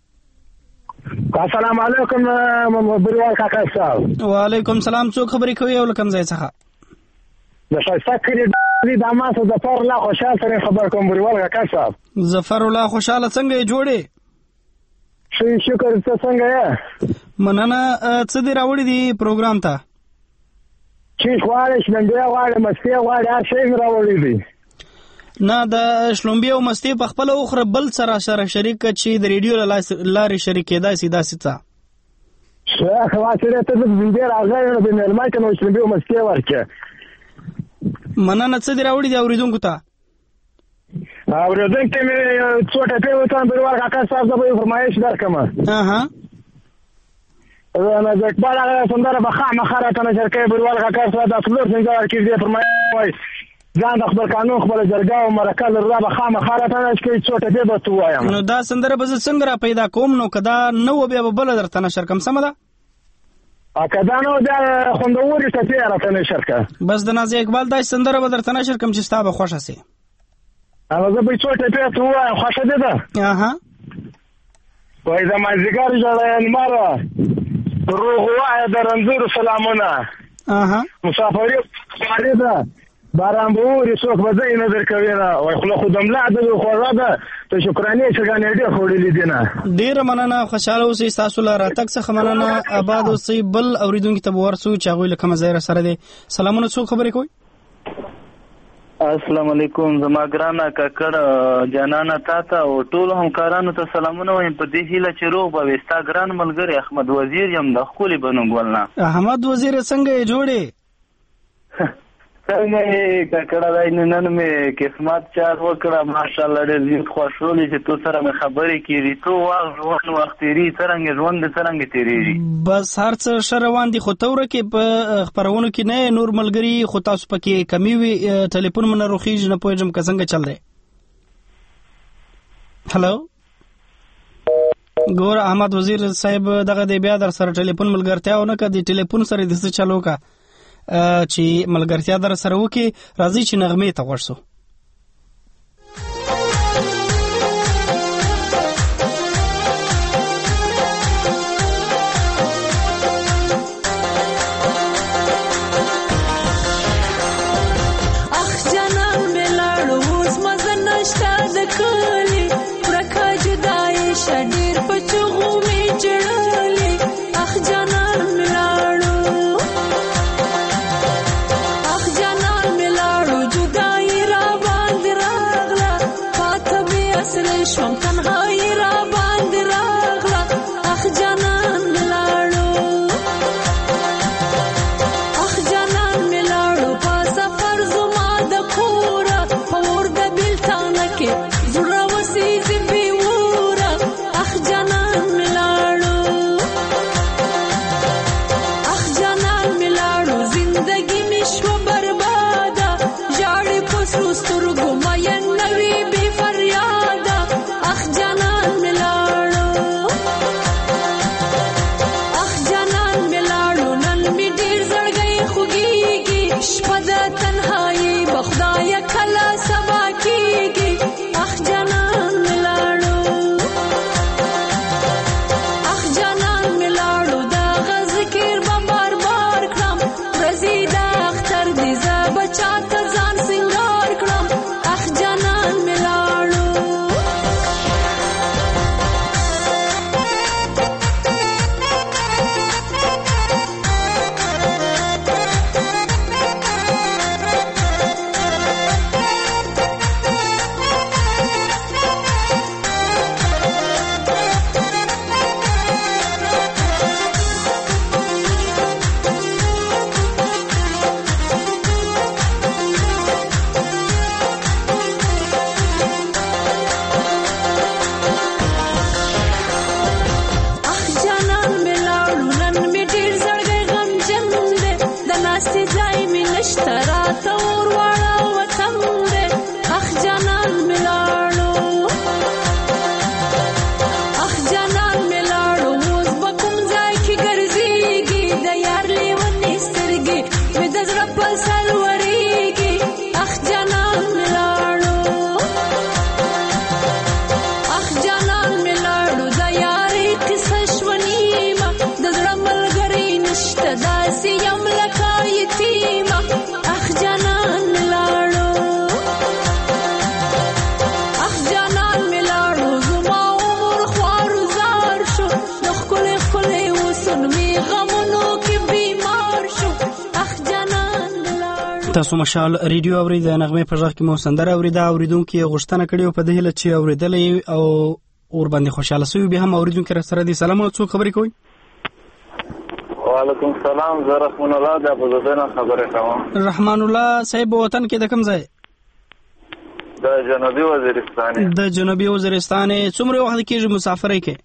V: السلام علیکم بریوال کاکا صاحب
A: وعلیکم سلام څو خبرې کوي او لکم ځای څخه
V: د شایسته کړي د امانت د پر لا خوشاله سره خبر کوم بریوال کاکا صاحب
A: ظفر الله خوشاله څنګه جوړې
V: شکر ته څنګه یې؟
A: مننه. څه دې راوړي دي پروګرام ته؟
V: چیش غواړې، شلومبې غواړې، مستې غواړې، هر شی مې راوړی دی.
A: نه، د شلومبې او مستې په خپله وخوره، بل سره شریک چې د ریډیو له لارې شریک کېدای شي داسې څه؟
V: خواڅېړې ته د زندې راغلی نو د مېلمه که نو شلومبې او مستې ورکړې.
A: مننه. څه دې راوړي دي اورېدونکو ته؟
V: اورېدونکو ته مې څو ټپې وکړم، بریوال کاکا صاحب ته به یې فرمایش درکړم. د اقبال هغه سندره به خامخا راته نشر کوي. بریوال کاکا صاحب دا څلور پنځه ورکړي دې فرمایش وایي ځان د خپل قانون خپله جرګه او مرکه لري، دا به خامخا راته نشر کوي. څو ټپې به ته ووایم.
A: نو دا سندره به زه څنګه را پیدا کوم؟ نو که دا نه وه بیا به بله درته نشر کړم، سمه ده؟
V: که دا نه وه بیا خوندورې ټپې راته نشر کړه.
A: بس د نازي اقبال داسې سندره به درته نشر کړم چې ستا به خوښه سي.
V: زه به یې څو ټپې ته ووایم، خوښه دې ده؟ وایي د مازدیګر ژړی لمره، روغ وایه د رنځورو سلامونه، مسافري خواري ده، باران به اوري څوک به ځای نه درکوینه. وایي خوله خو د ملا ده خوږه ده، د شکرانې چرګانې ډېر خوړلي دي نه.
A: ډېره مننه. خوشحاله اوسئ. ستاسو له راتګ څخه مننه. اباد اوسئ. بل اورېدونکي ته به ورسو چې هغوی له کومه ځای را سره دی. سلامونه. څوک خبرې کوئ؟
B: السلام علیکم. زما ګرانه کاکړ جانانه تا ته او ټولو همکارانو ته سلامونه وایم په دې هیله چې روغ به وي. ستا ګران ملګری احمد وزیر یم د ښکلي بنوګل نه.
A: احمد وزیر څنګه یې جوړې؟
B: څنګه یې کاکړه دی؟ نن مې قسمت چار وکړه ماشاءالله، ډېر زیات خوشحالي چې تو سره مې خبرې کېږي. تو ژوند وخت تېرېږي څرنګه ژوند دې څرنګه تېرېږي؟
A: بس هر څه ښه روان دي، خو ته ورکې په خپرونو کې نه نور ملګري، خو تاسو پکې کمی وي. ټلیفون مې نه روخېږي، نه پوهېږم که څنګه چل دی. هلو ګوره احمد وزیر صاحب دغه دی بیا در سره ټلیفون ملګرتیا ونه کړه. د ټلیفون سره دې څه چل وکړه چې ملګرتیا در سره وکړي. راځي چې نغمې ته غوږ سو. تاسو مشال ریډیو اوري د نغمه په ځخ کې مو سندره اوریدا اوریدونکو غوښتنه کړې او په دې هله چې اوریدلې او اور باندې خوشاله سوي به هم اوریدونکو سره دي. سلام او څو خبرې کوي.
B: وعلیکم السلام، زه رحمان الله د ابوظبي خبرې کوم. رحمان الله صاحب وطن کې د کوم ځای؟ د جنوبي وزیرستان. د جنوبي وزیرستان څومره وخت کېږي مسافرۍ کې؟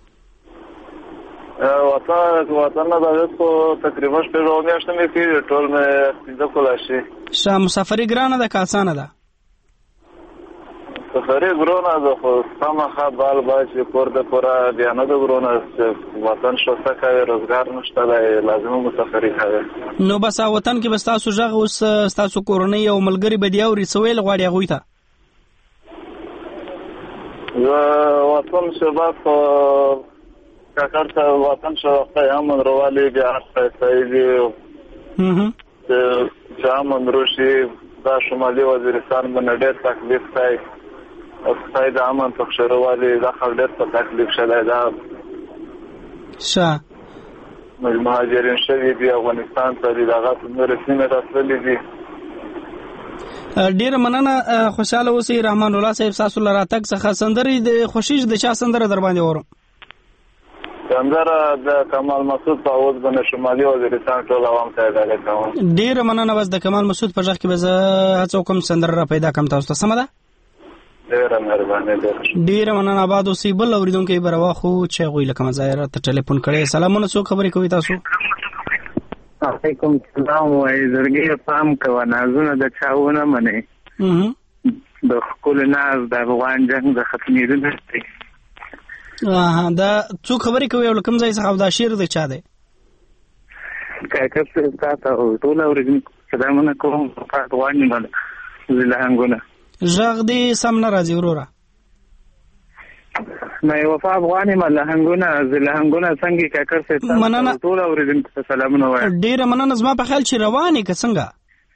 B: وطن نه د تقریبا شپږ میاشتې مې کېږي، ټول مې پنځه کاله شي. مسافرۍ ګرانه ده که اسانه ده؟ مسافرۍ ګرانه ده، خو سمه بال باید چې کور د پوره بیا نه ده ګرانه، وطن شوسته کوي، روزګار نشته دی، لازمه مسافرۍ کوي. نو بس وطن کې به ستاسو غږ اوس ستاسو کورنۍ او ملګري به دې اوري، څه ویل غواړي هغوی ته؟ وطن شباب کاکړ ته وطن شوسته امن روالي بیا ښایسته چې امن روشي. دا شمالي وزیرستان باندې ډېر تکلیف دی، خدای د امن په ښه دا خلک ډېر په تکلیف شوی دا مهاجرین شوي دي افغانستان ته دي، دغه نورې سیمې ته تللي دي. ډېره مننه، خوشحاله اوسئ. رحمان الله صاحب ستاسو له راتګ څخه سندرې د خوښیږي، د چا سندره در باندې اورم؟ سندره د کمال مسعود په اواز باندې شمالي وزیرستان ټول عوام ته ډالۍ کوم. ډېره مننه، بس د کمال مسعود په غږ کې به زه هڅه وکړم سندره را پیدا کړم تاسو ته. سمه ده؟ ډېره مهرباني. ډېره مننه، آباد اوسئ. بل اورېدونکی به راواخلو چې هغوی له کومه ځایه راته ټلیفون کړی. سلامونه، څوک خبرې کوي تاسو؟ علیکم سلام. وایي زړګي پام کوه، نازونه د چا ونه منې، د ښکلو ناز د افغان جنګ د ختمېدو نه دی. دا څوک خبرې کوي او له کوم ځای څخه او دا شعر د چا دی؟ کاکړ صاحب تاته ټول اورېدونکو سلامونه کوم. افغان یم زلهنګونه. غږ دې سم نه راځي وروره. نه وفا افغان یم لهنګونه زلهنګونه څنګه کاکړ صاحب تاته ټول اورېدونکو سلامونه وایم. ډېره مننه. زما په خیال چې روانې که څنګه؟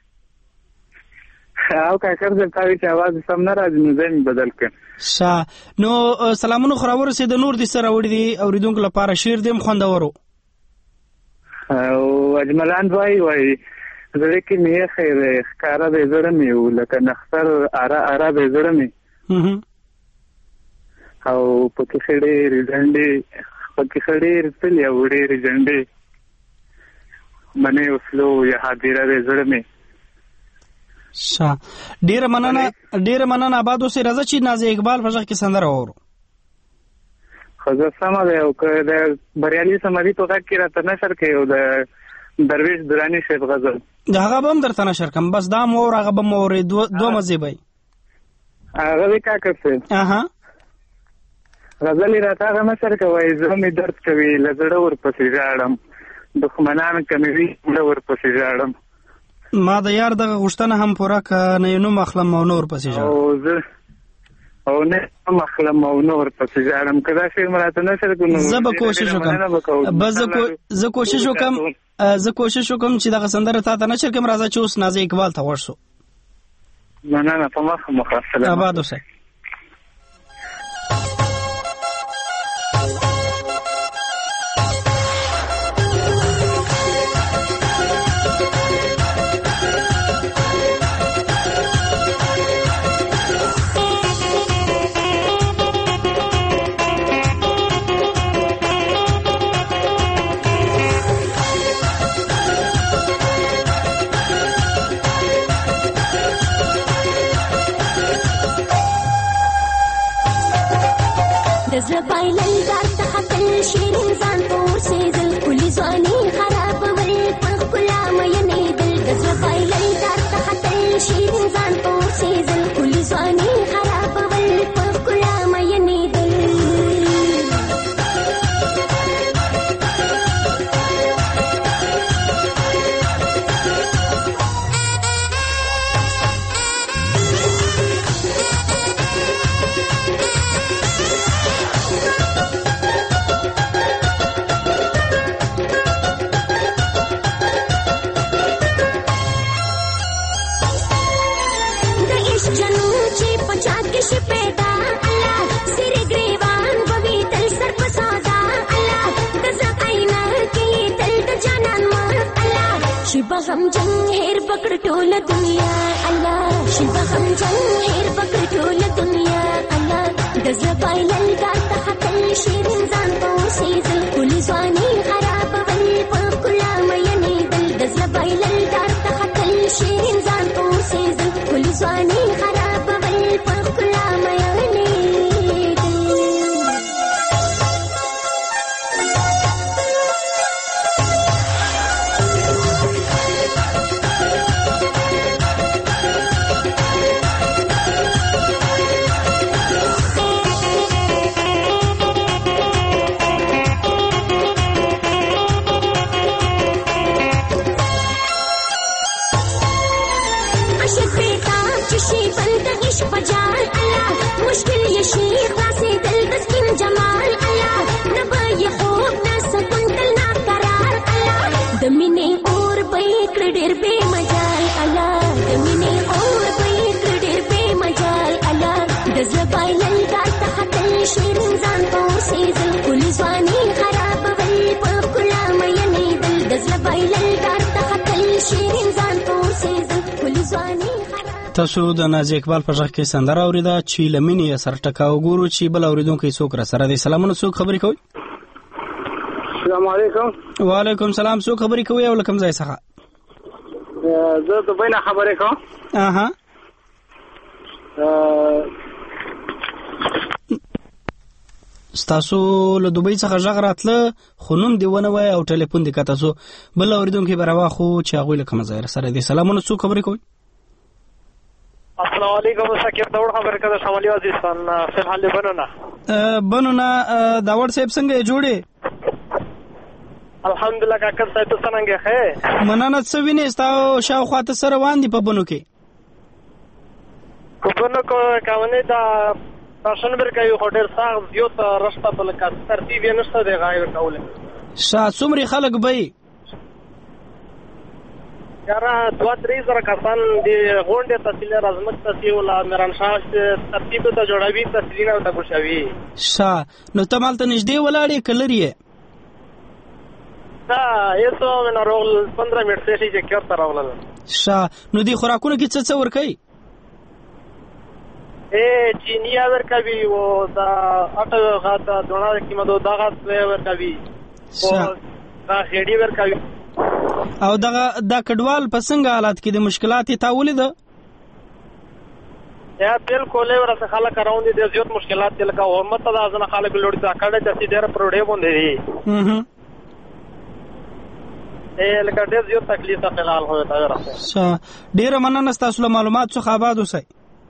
B: او کاکړ صاحب تاوی چې اواز سم نه راځي نو ځای مې بدل کړ. نو سلامونه خو راورسېده، نور دې څه راوړي دي اورېدونکو لپاره؟ شعر دې هم خوندور و. او اجملان وایي زړه کې مې خیر ښکاره دی زړه مې و لکه نختر اره دی زړه مې، او پکې ښه ډېرې ډنډې پکې ښه ډېرې تلې او ډېرې جنډې منې وسلو یا حاضره دی زړه مې. ډېره مننه آباد اوسئ. راځه چې نازي اقبال په غږ کې سندره واورو. خو زه سمه ده، او که د بریالي سمدي په غږ کې راته نشر کوي او د درویش دراني صاحب غزل هغه به هم درته نشر کړم. بس دا مور هغه به مورې دوه مزې به هغه دی کاکړ صاحب غزل یې راته هغه نشر کوي. زړه مې درد کوي له زړه ورپسې ژاړم، دښمنان کمې وي زړه ورپسې ژاړم. ما د یار دغه غوښتنه هم پوره که نه نوم اخلم او نور پسې ژاړم، او نه نوم اخلم او نور پسې ژاړم. که دا شعر مراته نشر کړو زه به کوشش وکړم. زه کوشش وکړم چې دغه سندره تا ته نشر کړم. راځه چې اوس نازي اقبال ته ورسو. مننه، په مخه. آباد اوسئ.
J: شبه غم جن هیر پکړ ټوله دنیا الله شبه غم جن هیر پکړ ټوله دنیا الله د زبایل دا تحتل شیرین ځان په سیزل کلی ځواني خراب ول په کلا مې دل د زبایل دا تحتل شیرین ځان په سیزل کلی ځواني خراب ول په کلا مې مشکل یہ شیخ واسے دل بسکن جمال اللہ نبائی خوب نہ سکن دل نہ قرار اللہ دمینے اور بیکر ڈیر بے مجال اللہ دمینے اور بیکر ڈیر بے مجال اللہ دزبائی للگا تحتل شیرین زان کو سیزل کل زوانی خراب ول پکلا مینے دل دزبائی للگا تحتل شیرین زان کو سیزل کل زوانی
A: تاسو د نازي اقبال په ځخ کې سندره اوریدا چې لمنې اثر ټکاو ګورو چې بل اوریدونکو څوک را سره دي سلامونه څوک خبرې کوي
C: السلام علیکم
A: وعلیکم السلام څوک خبرې کوي او کوم ځای څخه
C: زه د بینه خبرې کوم
A: اها ستاسو له دوبۍ څخه ژغ راتله خو نوم دی ونه وای او ټلیفون دی کته سو بل اوریدونکو به راواخو چې هغه له کوم ځای سره دي سلامونه څوک خبرې کوي
C: السلام علیکم شکر داوود خبر کده شمالي وزیرستان فی الحال
A: بنونه داوود صاحب څنګه جوړې
C: الحمدلله کاکر صاحب ته څنګه ښه
A: مننه څه وینې تاسو شاوخوا ته سره وان دي په بنو کې
C: په بنو کو کاونه دا راشن ورکوي خو ډېر سخت زیات رشته په لکه ترتیب یې نشته دی غاړې ورکولی
A: څومره خلک به
C: یاره 2-3 زره کسان د غونډې تحصیل رزمک تحصیل میرانشاه ترتیب ته جوړوي تحصیلونه ورته کوشوي
A: نو ته مالته نږدې ولاړې که لرې یې
C: ایسو مې راغلل 15 منټ شي چې کېرته راغلل
A: نو دې خوراکونو کې څه ورکوي
C: چینی ورکوي او دا اټه غاته دونه قیمت دغه ورکوي او دا خېډي ورکوي
A: او دا کډوال په څنګه حالات کې د مشکلات تا ولید
C: یا بالکل ورته خلک راوند دي زیات مشکلات دي لکه حکومت ته ځنه خلک لوړ ځا کړه چې ډېر پروډې باندې دي لکه ډېر زیات تکلیف ته فلال هوي تا راځه
A: ډېر مننه تاسو له معلومات څخه آباد اوسئ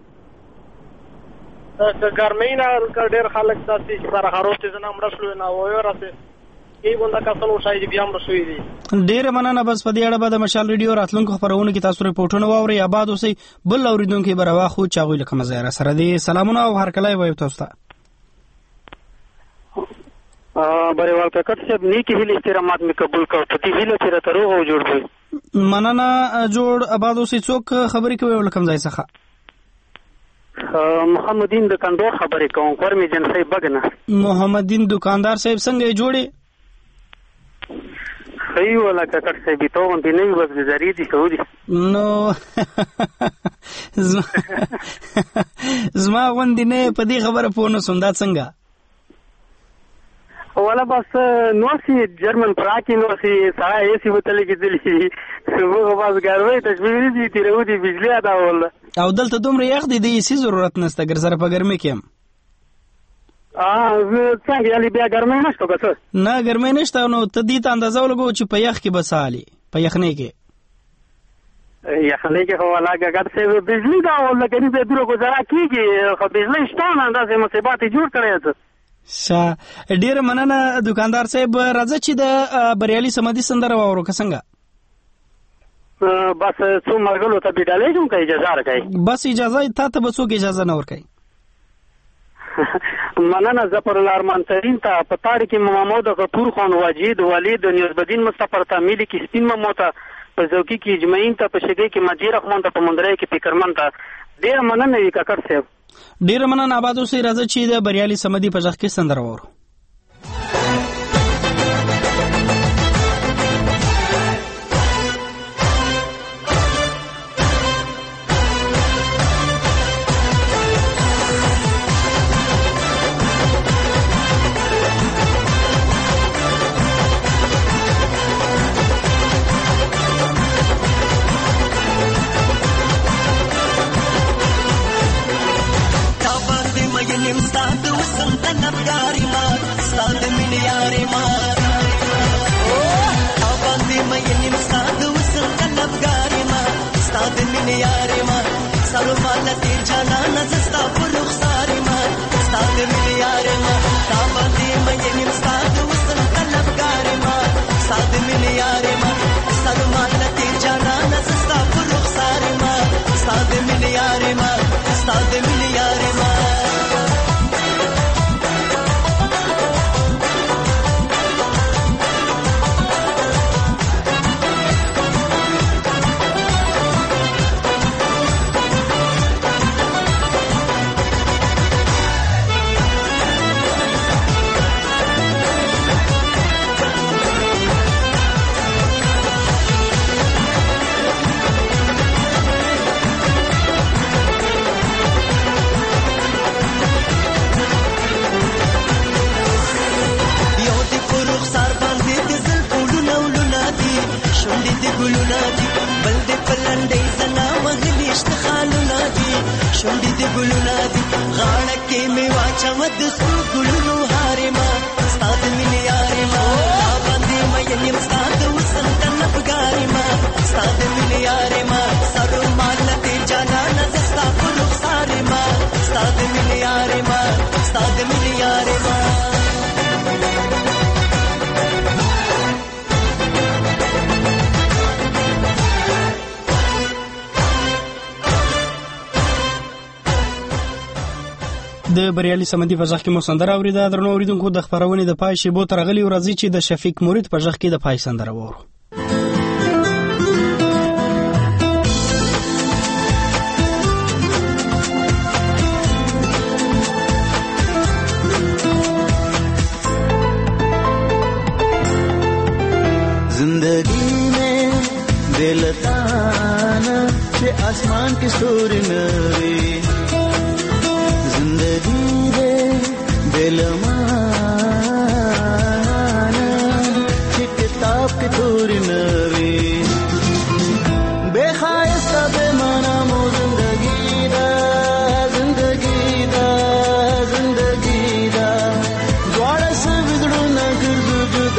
C: ګرمۍ نه ډېر خلک تاسو سره خروت ځنه مړشلو نه وایو راځي ای بوندا کسانو شاید بیا هم رسوي دي
A: ډېر مننه بس په دې اړه به د مشال ریډیو راتلونکو خبرونه کې تاسو ریپورتونه واوري آباد اوسئ بل اوریدونکو به راواخو چاغوي لکه مزه سره دي سلامونه او هر کله وایو تاسو ته
C: بریوال کاکړ صاحب نیکی هیله احترامات می قبول کړ په دې هیله چې راته روغ او جوړ وي
A: مننه جوړ آباد اوسئ څوک خبرې کوي ولکم ځای څخه
C: محمدین دکاندار خبرې کوم قرمي جنسي بغنه
A: محمدین دکاندار صاحب څنګه جوړې
C: خی ولا کاکړ صاحب ته وانت نه یو بس گزارې دي سعودي
A: نو زما غوندې نه په دې خبره پوه نه سوم دا څنګه
C: ولا بس نو سي جرمن پراکي نو سي سړی ایسي وتلې کېدلی صبح بس ګروي تشبیه دي تیرو دي بجلی ادا ول
A: او دلته دومره یخ دي د ایسي ضرورت نشته ګر سره په ګرمۍ کې هم
C: څنګه یالي بیا ګرمۍ نشته که
A: نه ګرمۍ نشته نو ته دې ته اندازه ولګو چې په یخ کې بسالي په یخنۍ کې
C: خو ولا ګټ سه بجلی دا ول غریب درو گزاره کیږي خو بجلی شته نه اندازه مصیبت جوړ کړی
A: ډیر مننه دکاندار صاحب راځه چې د بریالي سمدي سندره واورو که څنګه
C: بس څو مرګلو ته بیډالې کوم که اجازه راکړئ
A: بس اجازه تا ته به څوک اجازه نه ورکوي
C: مننه ظفر الارمان ترین ته په تاړ کې محمد غفور خان واجد ولید نیوزبدین مصطفی تامیلی کې سپین مموته په زوکی کې اجمعین ته په شګې کې مجیر رحمان ته په مندرای کې فکرمن ته ډیر مننه وی کاکړ صاحب
A: ډیر مننه آباد اوسئ راځه چې د بریالي سمدي په ځخ کې سندره واورو
D: شونډې د ګلونه دي بل دې په لنډۍ زنا وهلي اشتخالونه دي شونډې د ګلونه دي غاړه کې مې واچوه د سرو ګلونو هارما ستا د مینې یارما باندې مین یم ستا د وصل د نبګارما ستا د مینې یارما سرو ماله دې جانانه زه ستا په رخسار یما ستا د مینې یارما ستا د مینې یارما
A: د بریالي سمندي په ژغ کې مو سندره اورېده. درنو اوریدونکو د خپرونې د پای شیبو ته راغلي راځي چې د شفیق مرید په ژغ کې د پای سندره واورو.
H: जिंदगी में दिल ताना के आसमान के सूर नवे जिंदगी दे दिल माना के किताब के तूर नवे बेखायस्ता बेमाना मो जिंदगी दा द्वारा से बिगड़ो न गिरदू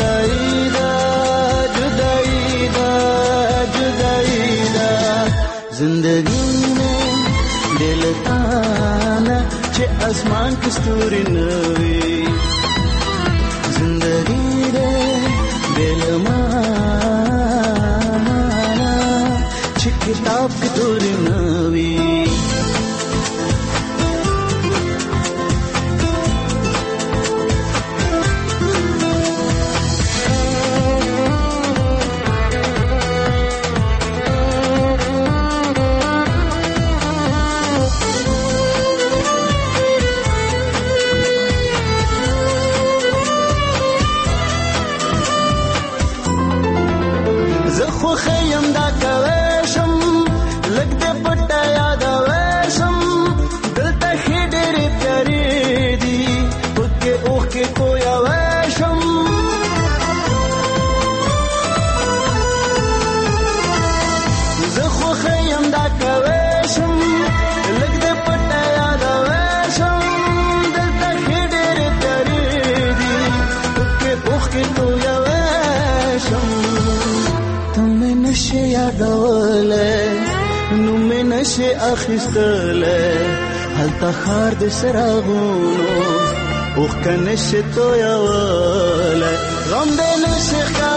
H: जुदाई दा जिंदगी में दिल ताना चे आसमान की स्तूरी नवी जिंदगी दे दिल माना चे किताब की तूरी नवी خیم دا کوشم لګ دې پټه یاد وشم دلته خې ډېرې تیارې دي پکې اوښ کې کویا وشم زه خو خیم دا کوشم لګ دې پټه یاد وشم دلته خې ډېرې تیارې دي پکې اوښ کې کویا وشم نشه یادوله نو مې نشه اخیستله هلته خار د سراغونو اوښ که نشه تویوله غم د نشه